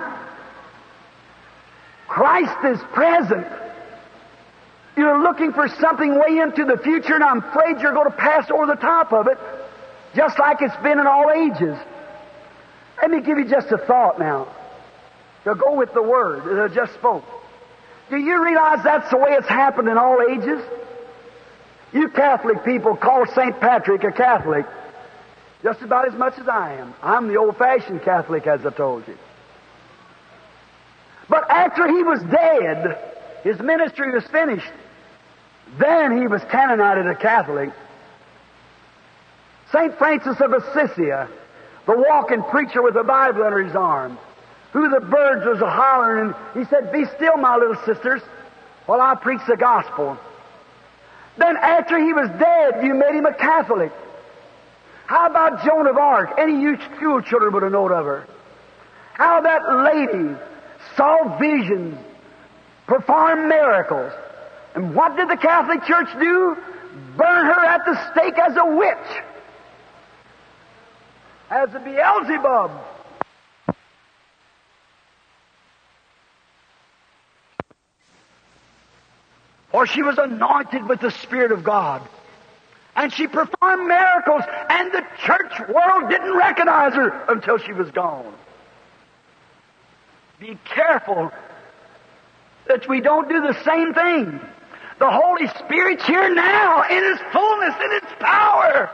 Christ is present. You're looking for something way into the future, and I'm afraid you're going to pass over the top of it, just like it's been in all ages. Let me give you just a thought now. To go with the word that I just spoke. Do you realize that's the way it's happened in all ages? You Catholic people call St. Patrick a Catholic just about as much as I am. I'm the old-fashioned Catholic, as I told you. But after he was dead, his ministry was finished. Then he was canonized as a Catholic. St. Francis of Assisi, the walking preacher with a Bible under his arm, who the birds was a-hollering, and he said, "Be still, my little sisters, while I preach the gospel." Then after he was dead, you made him a Catholic. How about Joan of Arc? Any of you school children would have known of her. How that lady saw visions, performed miracles, And what did the Catholic Church do? Burn her at the stake as a witch, as a Beelzebub. For she was anointed with the Spirit of God. And she performed miracles, and the church world didn't recognize her until she was gone. Be careful that we don't do the same thing. The Holy Spirit's here now in His fullness, in His power.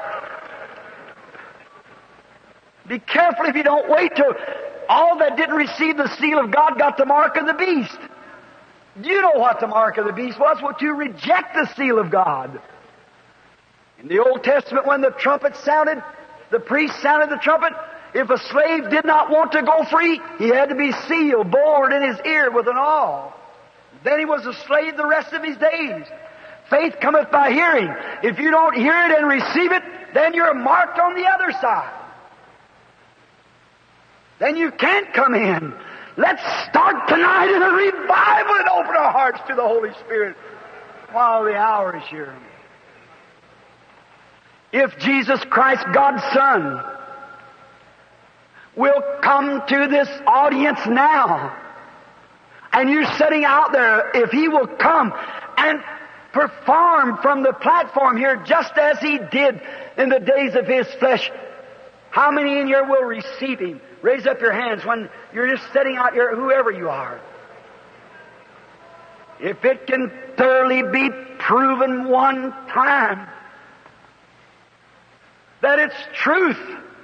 Be careful if you don't wait till all that didn't receive the seal of God got the mark of the beast. You know what the mark of the beast was? Well, to reject the seal of God. In the Old Testament, when the trumpet sounded, the priest sounded the trumpet, if a slave did not want to go free, he had to be sealed, bored in his ear with an awl. Then he was a slave the rest of his days. Faith cometh by hearing. If you don't hear it and receive it, then you're marked on the other side. Then you can't come in. Let's start tonight in a revival and open our hearts to the Holy Spirit while the hour is here. If Jesus Christ, God's Son, will come to this audience now, and you're sitting out there, if He will come and perform from the platform here just as He did in the days of His flesh, how many in here will receive Him? Raise up your hands when you're just sitting out here, whoever you are. If it can thoroughly be proven one time that it's truth.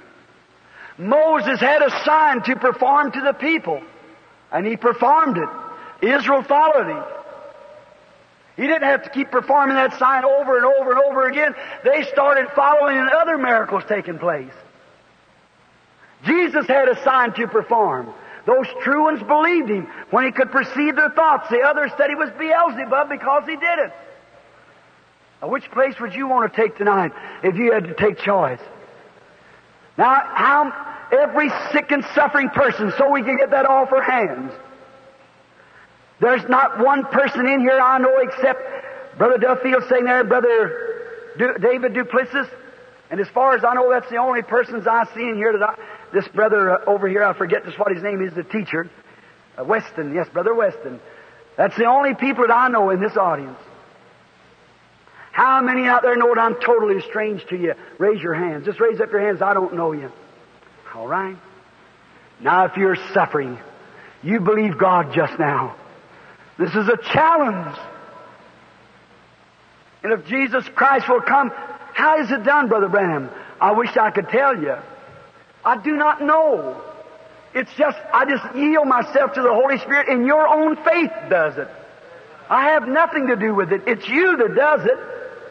Moses had a sign to perform to the people, and he performed it. Israel followed him. He didn't have to keep performing that sign over and over and over again. They started following and other miracles taking place. Jesus had a sign to perform. Those true ones believed Him when He could perceive their thoughts. The others said He was Beelzebub because He did it. Now, which place would you want to take tonight if you had to take choice? Now, every sick and suffering person, so we can get that off our hands. There's not one person in here I know except Brother Duffield sitting there, Brother David Duplessis. And as far as I know, that's the only persons I see in here this brother over here, I forget just what his name is, the teacher. Weston, yes, Brother Weston. That's the only people that I know in this audience. How many out there know that I'm totally strange to you? Raise your hands. Just raise up your hands. I don't know you. All right? Now, if you're suffering, you believe God just now. This is a challenge. And if Jesus Christ will come, how is it done, Brother Branham? I wish I could tell you. I do not know. It's just, I just yield myself to the Holy Spirit, and your own faith does it. I have nothing to do with it. It's you that does it.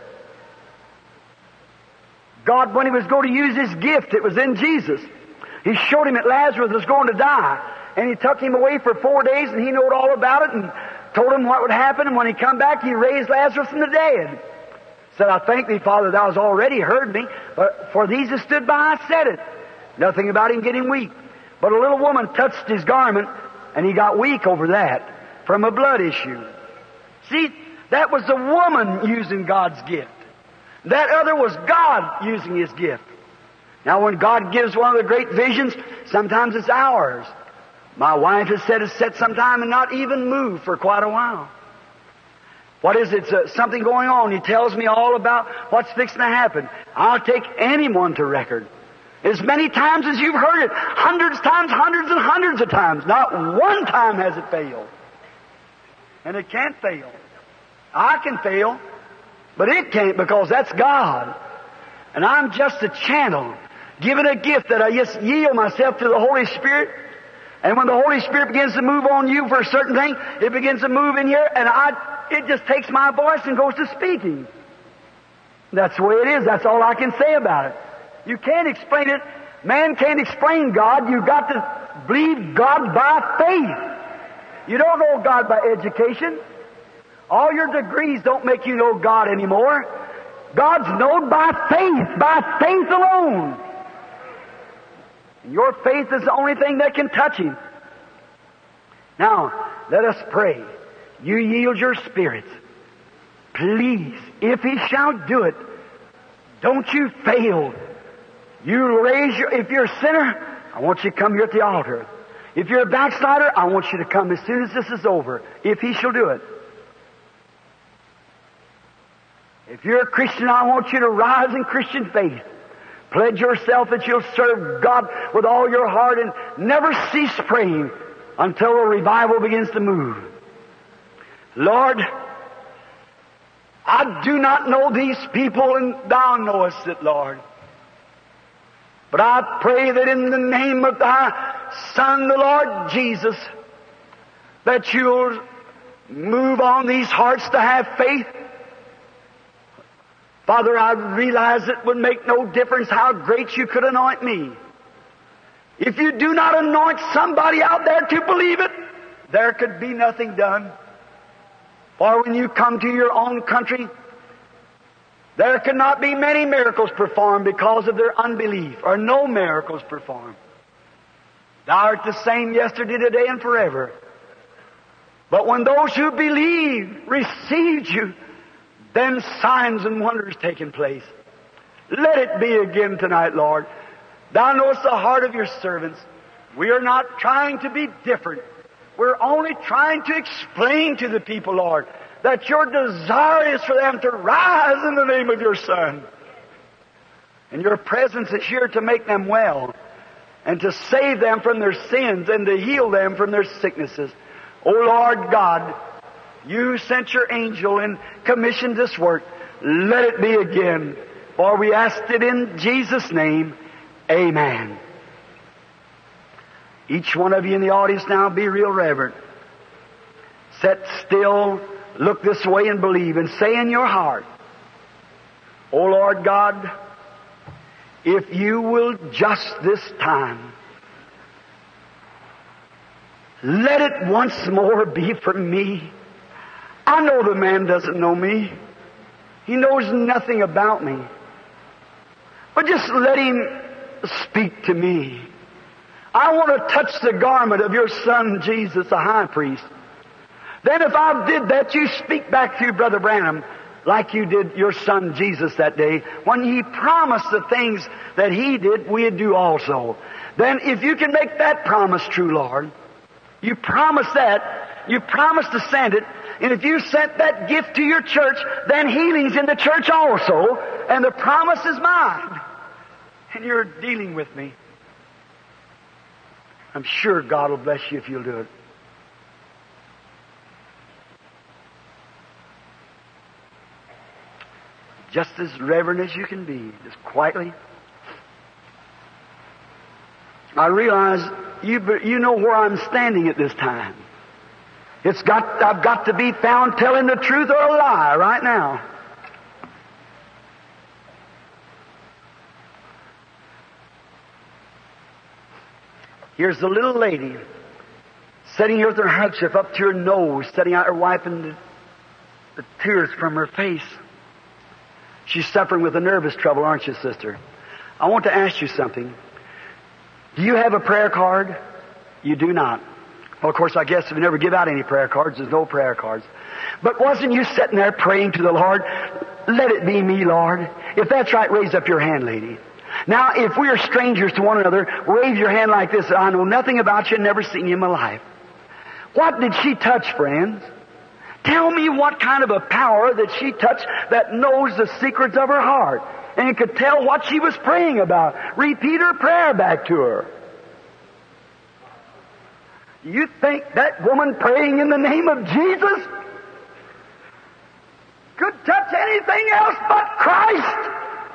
God, when He was going to use His gift, it was in Jesus. He showed Him that Lazarus was going to die. And He took him away for 4 days, and He knew all about it, and told him what would happen. And when He come back, He raised Lazarus from the dead. Said, I thank Thee, Father, Thou hast already heard me. But for these that stood by, I said it. Nothing about Him getting weak. But a little woman touched His garment, and He got weak over that from a blood issue. See, that was the woman using God's gift. That other was God using His gift. Now, when God gives one of the great visions, sometimes it's ours. My wife has said it's set sometime and not even move for quite a while. What is it? Something going on. He tells me all about what's fixing to happen. I'll take anyone to record. As many times as you've heard it, hundreds and hundreds of times. Not one time has it failed. And it can't fail. I can fail, but it can't, because that's God. And I'm just a channel, given a gift that I just yield myself to the Holy Spirit. And when the Holy Spirit begins to move on you for a certain thing, it begins to move in here, and it just takes my voice and goes to speaking. That's the way it is. That's all I can say about it. You can't explain it. Man can't explain God. You've got to believe God by faith. You don't know God by education. All your degrees don't make you know God anymore. God's known by faith alone. And your faith is the only thing that can touch Him. Now, let us pray. You yield your spirits. please, if He shall do it, don't you fail. You raise your, if you're a sinner, I want you to come here at the altar. If you're a backslider, I want you to come as soon as this is over, if He shall do it. If you're a Christian, I want you to rise in Christian faith. Pledge yourself that you'll serve God with all your heart and never cease praying until a revival begins to move. Lord, I do not know these people, and Thou knowest it, Lord. But I pray that in the name of Thy Son, the Lord Jesus, that You'll move on these hearts to have faith. Father, I realize it would make no difference how great You could anoint me. If You do not anoint somebody out there to believe it, there could be nothing done. For when you come to your own country, there cannot be many miracles performed because of their unbelief, or no miracles performed. Thou art the same yesterday, today, and forever. But when those who believe received You, then signs and wonders taking place. Let it be again tonight, Lord. Thou knowest the heart of Your servants. We are not trying to be different. We're only trying to explain to the people, Lord, that Your desire is for them to rise in the name of Your Son. And Your presence is here to make them well and to save them from their sins and to heal them from their sicknesses. O Lord God, You sent Your angel and commissioned this work. Let it be again. For we asked it in Jesus' name. Amen. Each one of you in the audience now, be real reverent. Sit still, look this way and believe, and say in your heart, O Lord God, if You will just this time, let it once more be for me. I know the man doesn't know me. He knows nothing about me. But just let Him speak to me. I want to touch the garment of Your Son, Jesus, the high priest. Then if I did that, You speak back through Brother Branham like You did Your Son, Jesus, that day. When He promised the things that He did, we'd do also. Then if You can make that promise true, Lord, You promised that. You promised to send it. And if You sent that gift to Your church, then healing's in the church also. And the promise is mine. And You're dealing with me. I'm sure God will bless You if you'll do it. Just as reverent as you can be, just quietly. I realize you know where I'm standing at this time. I've got to be found telling the truth or a lie right now. Here's the little lady sitting here with her handkerchief up to her nose, setting out her wiping the tears from her face. She's suffering with a nervous trouble, aren't you, sister? I want to ask you something. Do you have a prayer card? You do not. Well, of course, I guess if you never give out any prayer cards, there's no prayer cards. But wasn't you sitting there praying to the Lord, let it be me, Lord? If that's right, raise up your hand, lady. Now, if we are strangers to one another, wave your hand like this. I know nothing about you, never seen you in my life. What did she touch, friends? Tell me what kind of a power that she touched that knows the secrets of her heart and could tell what she was praying about. Repeat her prayer back to her. You think that woman praying in the name of Jesus could touch anything else but Christ?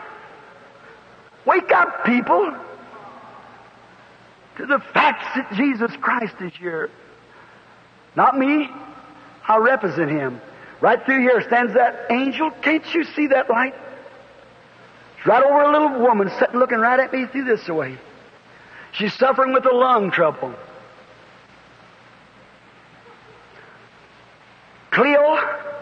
Wake up, people, to the facts that Jesus Christ is here. Not me. I represent Him. Right through here stands that angel. Can't you see that light? It's right over a little woman sitting looking right at me through this way. She's suffering with a lung trouble. Cleo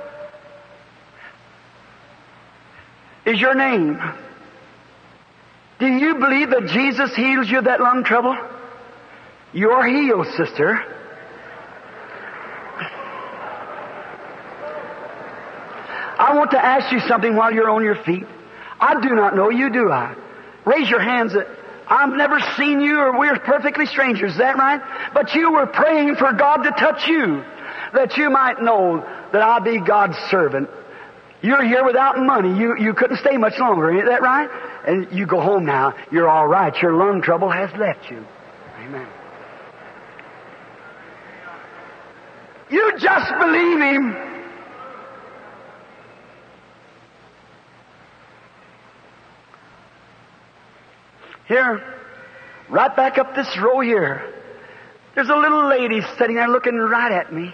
is your name. Do you believe that Jesus heals you of that lung trouble? You are healed, sister. I want to ask you something while you're on your feet. I do not know you, do I? Raise your hands. I've never seen you, or we're perfectly strangers. Is that right? But you were praying for God to touch you, that you might know that I'll be God's servant. You're here without money. You couldn't stay much longer. Is that right? And you go home now. You're all right. Your lung trouble has left you. Amen. You just believe Him. Here, right back up this row here, there's a little lady sitting there looking right at me.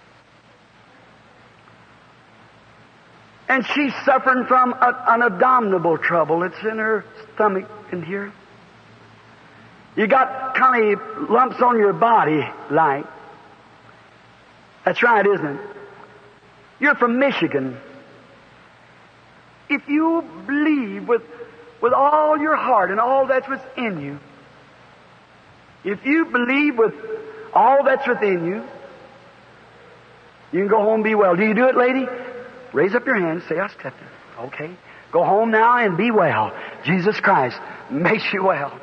And she's suffering from an abdominal trouble. It's in her stomach in here. You got kind of lumps on your body, like. That's right, isn't it? You're from Michigan. If you believe with all your heart and all that's within you, if you believe with all that's within you, you can go home and be well. Do you do it, lady? Raise up your hand and say, I accept it. Okay. Go home now and be well. Jesus Christ makes you well.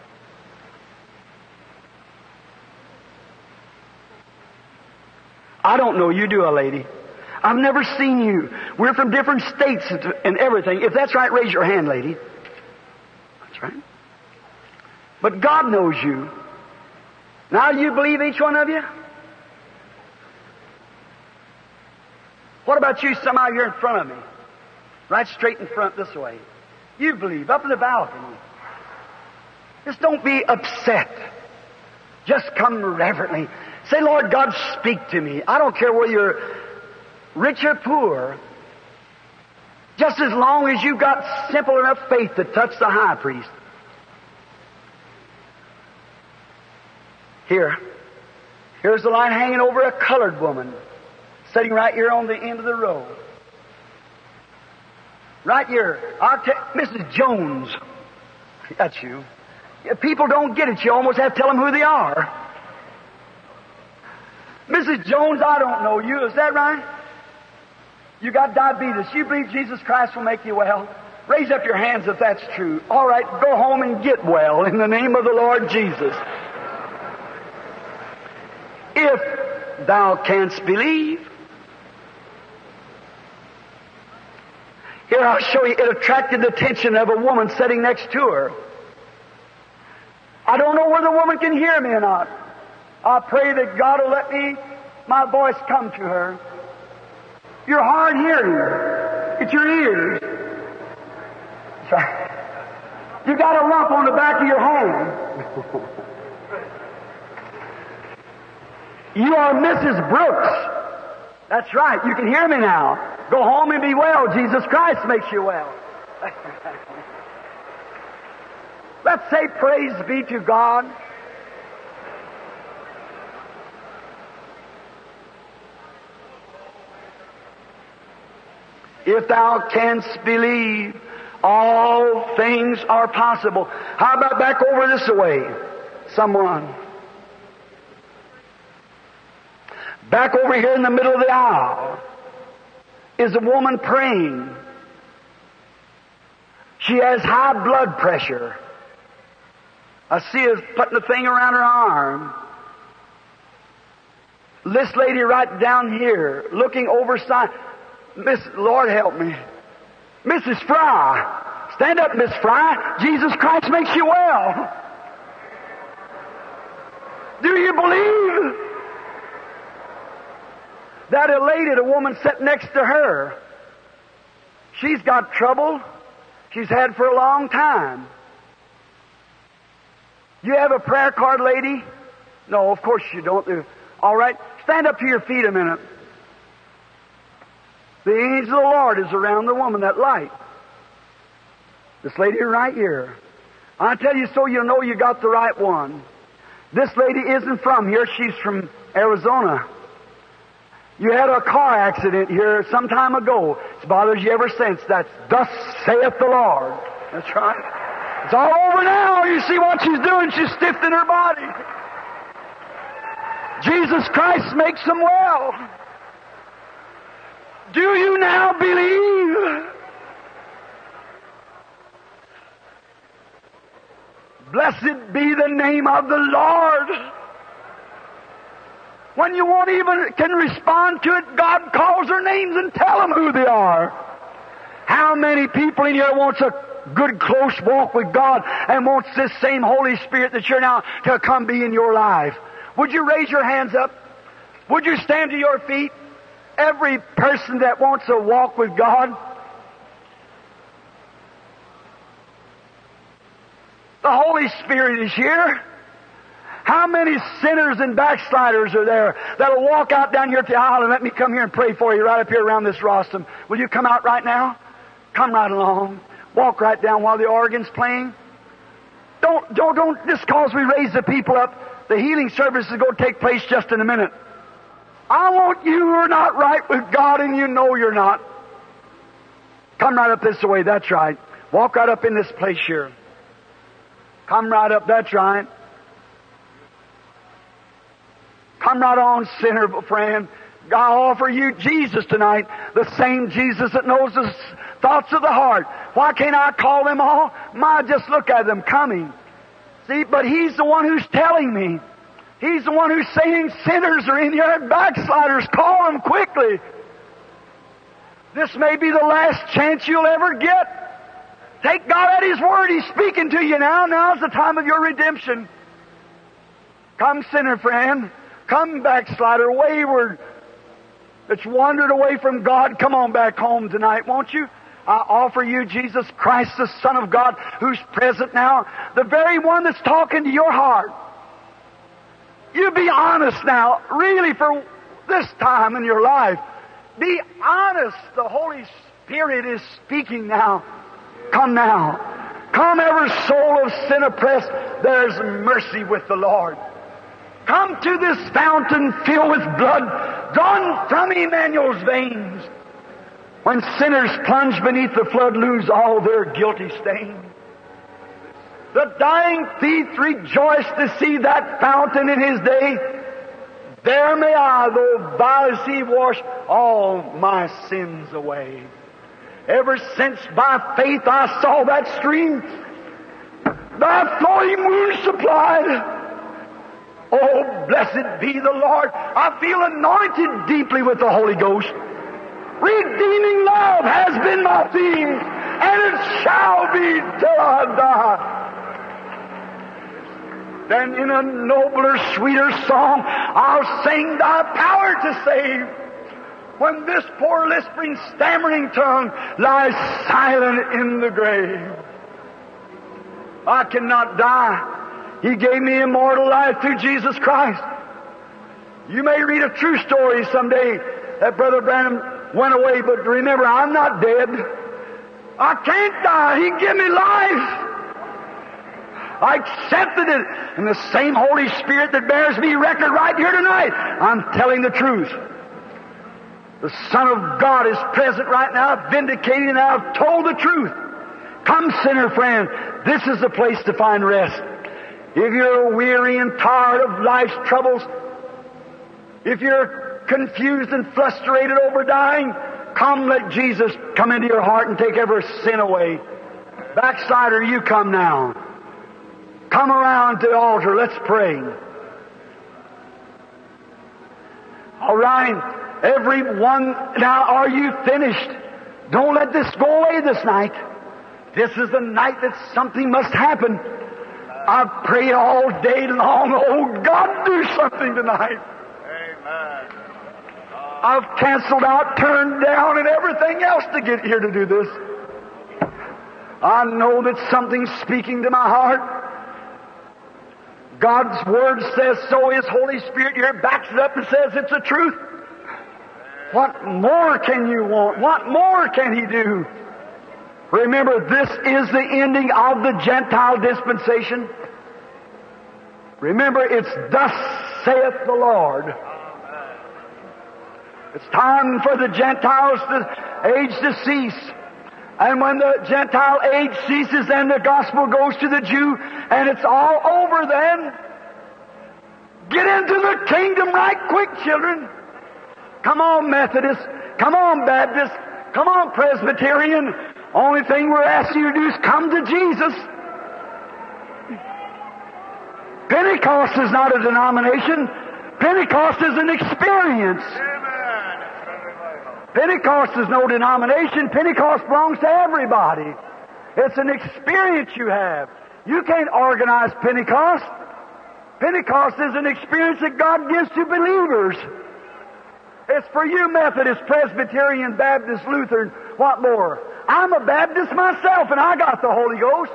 I don't know you, do I, lady? I've never seen you. We're from different states and everything. If that's right, raise your hand, lady. That's right. But God knows you. Now, do you believe, each one of you? What about you, somehow you're in front of me? Right straight in front this way. You believe, up in the balcony. Just don't be upset. Just come reverently. Say, Lord God, speak to me. I don't care whether you're rich or poor. Just as long as you've got simple enough faith to touch the high priest. Here's the line hanging over a colored woman, sitting right here on the end of the row. Right here. Mrs. Jones. That's you. People don't get it. You almost have to tell them who they are. Mrs. Jones, I don't know you. Is that right? You got diabetes. You believe Jesus Christ will make you well? Raise up your hands if that's true. All right, go home and get well in the name of the Lord Jesus. If thou canst believe. Here, I'll show you. It attracted the attention of a woman sitting next to her. I don't know whether the woman can hear me or not. I pray that God will let my voice come to her. You're hard hearing. It's your ears. That's right. You got a lump on the back of your hand. You are Mrs. Brooks. That's right. You can hear me now. Go home and be well. Jesus Christ makes you well. Let's say praise be to God. If thou canst believe, all things are possible. How about back over this way? Someone. Back over here in the middle of the aisle is a woman praying. She has high blood pressure. I see her putting a thing around her arm. This lady right down here, looking overside. Lord help me. Mrs. Fry. Stand up, Miss Fry. Jesus Christ makes you well. Do you believe? That elated a woman sitting next to her. She's got trouble she's had for a long time. You have a prayer card, lady? No, of course you don't. All right, stand up to your feet a minute. The angel of the Lord is around the woman, that light. This lady right here. I tell you so you'll know you got the right one. This lady isn't from here. She's from Arizona. You had a car accident here some time ago. It's bothered you ever since. That's thus saith the Lord. That's right. It's all over now. You see what she's doing? She's stiffened her body. Jesus Christ makes them well. Do you now believe? Blessed be the name of the Lord. When you won't even can respond to it, God calls their names and tell them who they are. How many people in here wants a good close walk with God and wants this same Holy Spirit that you're now to come be in your life? Would you raise your hands up? Would you stand to your feet? Every person that wants a walk with God. The Holy Spirit is here. How many sinners and backsliders are there that'll walk out down here to the aisle and let me come here and pray for you right up here around this rostrum? Will you come out right now? Come right along. Walk right down while the organ's playing. Don't just cause we raise the people up. The healing service is going to take place just in a minute. I want you who are not right with God and you know you're not. Come right up this way. That's right. Walk right up in this place here. Come right up. That's right. Come right on, sinner friend. God offer you Jesus tonight, the same Jesus that knows the thoughts of the heart. Why can't I call them all? Just look at them coming. See, but He's the one who's telling me. He's the one who's saying sinners are in here and backsliders. Call them quickly. This may be the last chance you'll ever get. Take God at His word. He's speaking to you now. Now's the time of your redemption. Come, sinner friend. Come, backslider, wayward, that's wandered away from God. Come on back home tonight, won't you? I offer you Jesus Christ, the Son of God, who's present now, the very one that's talking to your heart. You be honest now, really, for this time in your life. Be honest. The Holy Spirit is speaking now. Come now. Come, every soul of sin oppressed, there's mercy with the Lord. Come to this fountain filled with blood, drawn from Emmanuel's veins. When sinners plunge beneath the flood, lose all their guilty stain. The dying thief rejoiced to see that fountain in his day. There may I, though vile as he, wash all my sins away. Ever since by faith I saw that stream, thy flowing wounds supplied. Oh, blessed be the Lord. I feel anointed deeply with the Holy Ghost. Redeeming love has been my theme, and it shall be till I die. Then in a nobler, sweeter song, I'll sing thy power to save. When this poor lisping, stammering tongue lies silent in the grave. I cannot die. He gave me immortal life through Jesus Christ. You may read a true story someday that Brother Branham went away, but remember, I'm not dead. I can't die. He gave me life. I accepted it. And the same Holy Spirit that bears me record right here tonight, I'm telling the truth. The Son of God is present right now, vindicating, and I've told the truth. Come, sinner friend, this is the place to find rest. If you're weary and tired of life's troubles, if you're confused and frustrated over dying, come, let Jesus come into your heart and take every sin away. Backslider, you come now. Come around to the altar. Let's pray. All right. Everyone, now are you finished? Don't let this go away this night. This is the night that something must happen. I've prayed all day long. Oh, God, do something tonight. Amen. I've canceled out, turned down, and everything else to get here to do this. I know that something's speaking to my heart. God's Word says so. His Holy Spirit here backs it up and says it's the truth. What more can you want? What more can He do? Remember, this is the ending of the Gentile dispensation. Remember, it's thus saith the Lord. It's time for the Gentiles age to cease. And when the Gentile age ceases, then the gospel goes to the Jew, and it's all over then. Get into the kingdom right quick, children. Come on, Methodists. Come on, Baptist. Come on, Presbyterian. Only thing we're asking you to do is come to Jesus. Pentecost is not a denomination. Pentecost is an experience. Pentecost is no denomination. Pentecost belongs to everybody. It's an experience you have. You can't organize Pentecost. Pentecost is an experience that God gives to believers. It's for you Methodist, Presbyterian, Baptist, Lutheran, what more? I'm a Baptist myself and I got the Holy Ghost.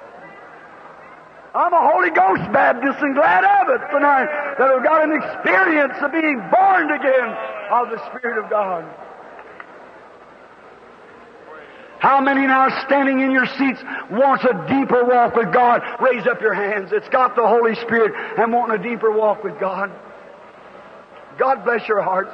I'm a Holy Ghost Baptist and glad of it tonight that I've got an experience of being born again of the Spirit of God. How many now standing in your seats wants a deeper walk with God? Raise up your hands. It's got the Holy Spirit and wanting a deeper walk with God. God bless your hearts.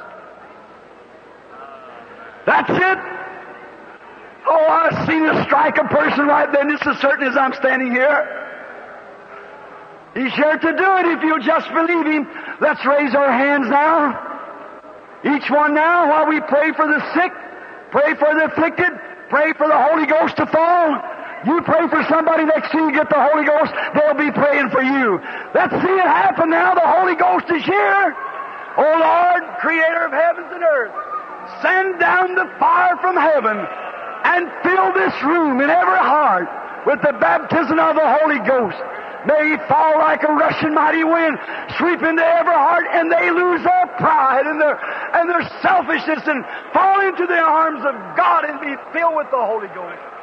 That's it. Oh, I've seen it strike a person right then. It's as certain as I'm standing here. He's here to do it if you'll just believe Him. Let's raise our hands now. Each one now while we pray for the sick, pray for the afflicted, pray for the Holy Ghost to fall. You pray for somebody next to you, get the Holy Ghost, they'll be praying for you. Let's see it happen now. The Holy Ghost is here. Oh Lord, Creator of heavens and earth, send down the fire from heaven and fill this room in every heart with the baptism of the Holy Ghost. May He fall like a rushing mighty wind, sweep into every heart, and they lose their pride and their selfishness and fall into the arms of God and be filled with the Holy Ghost.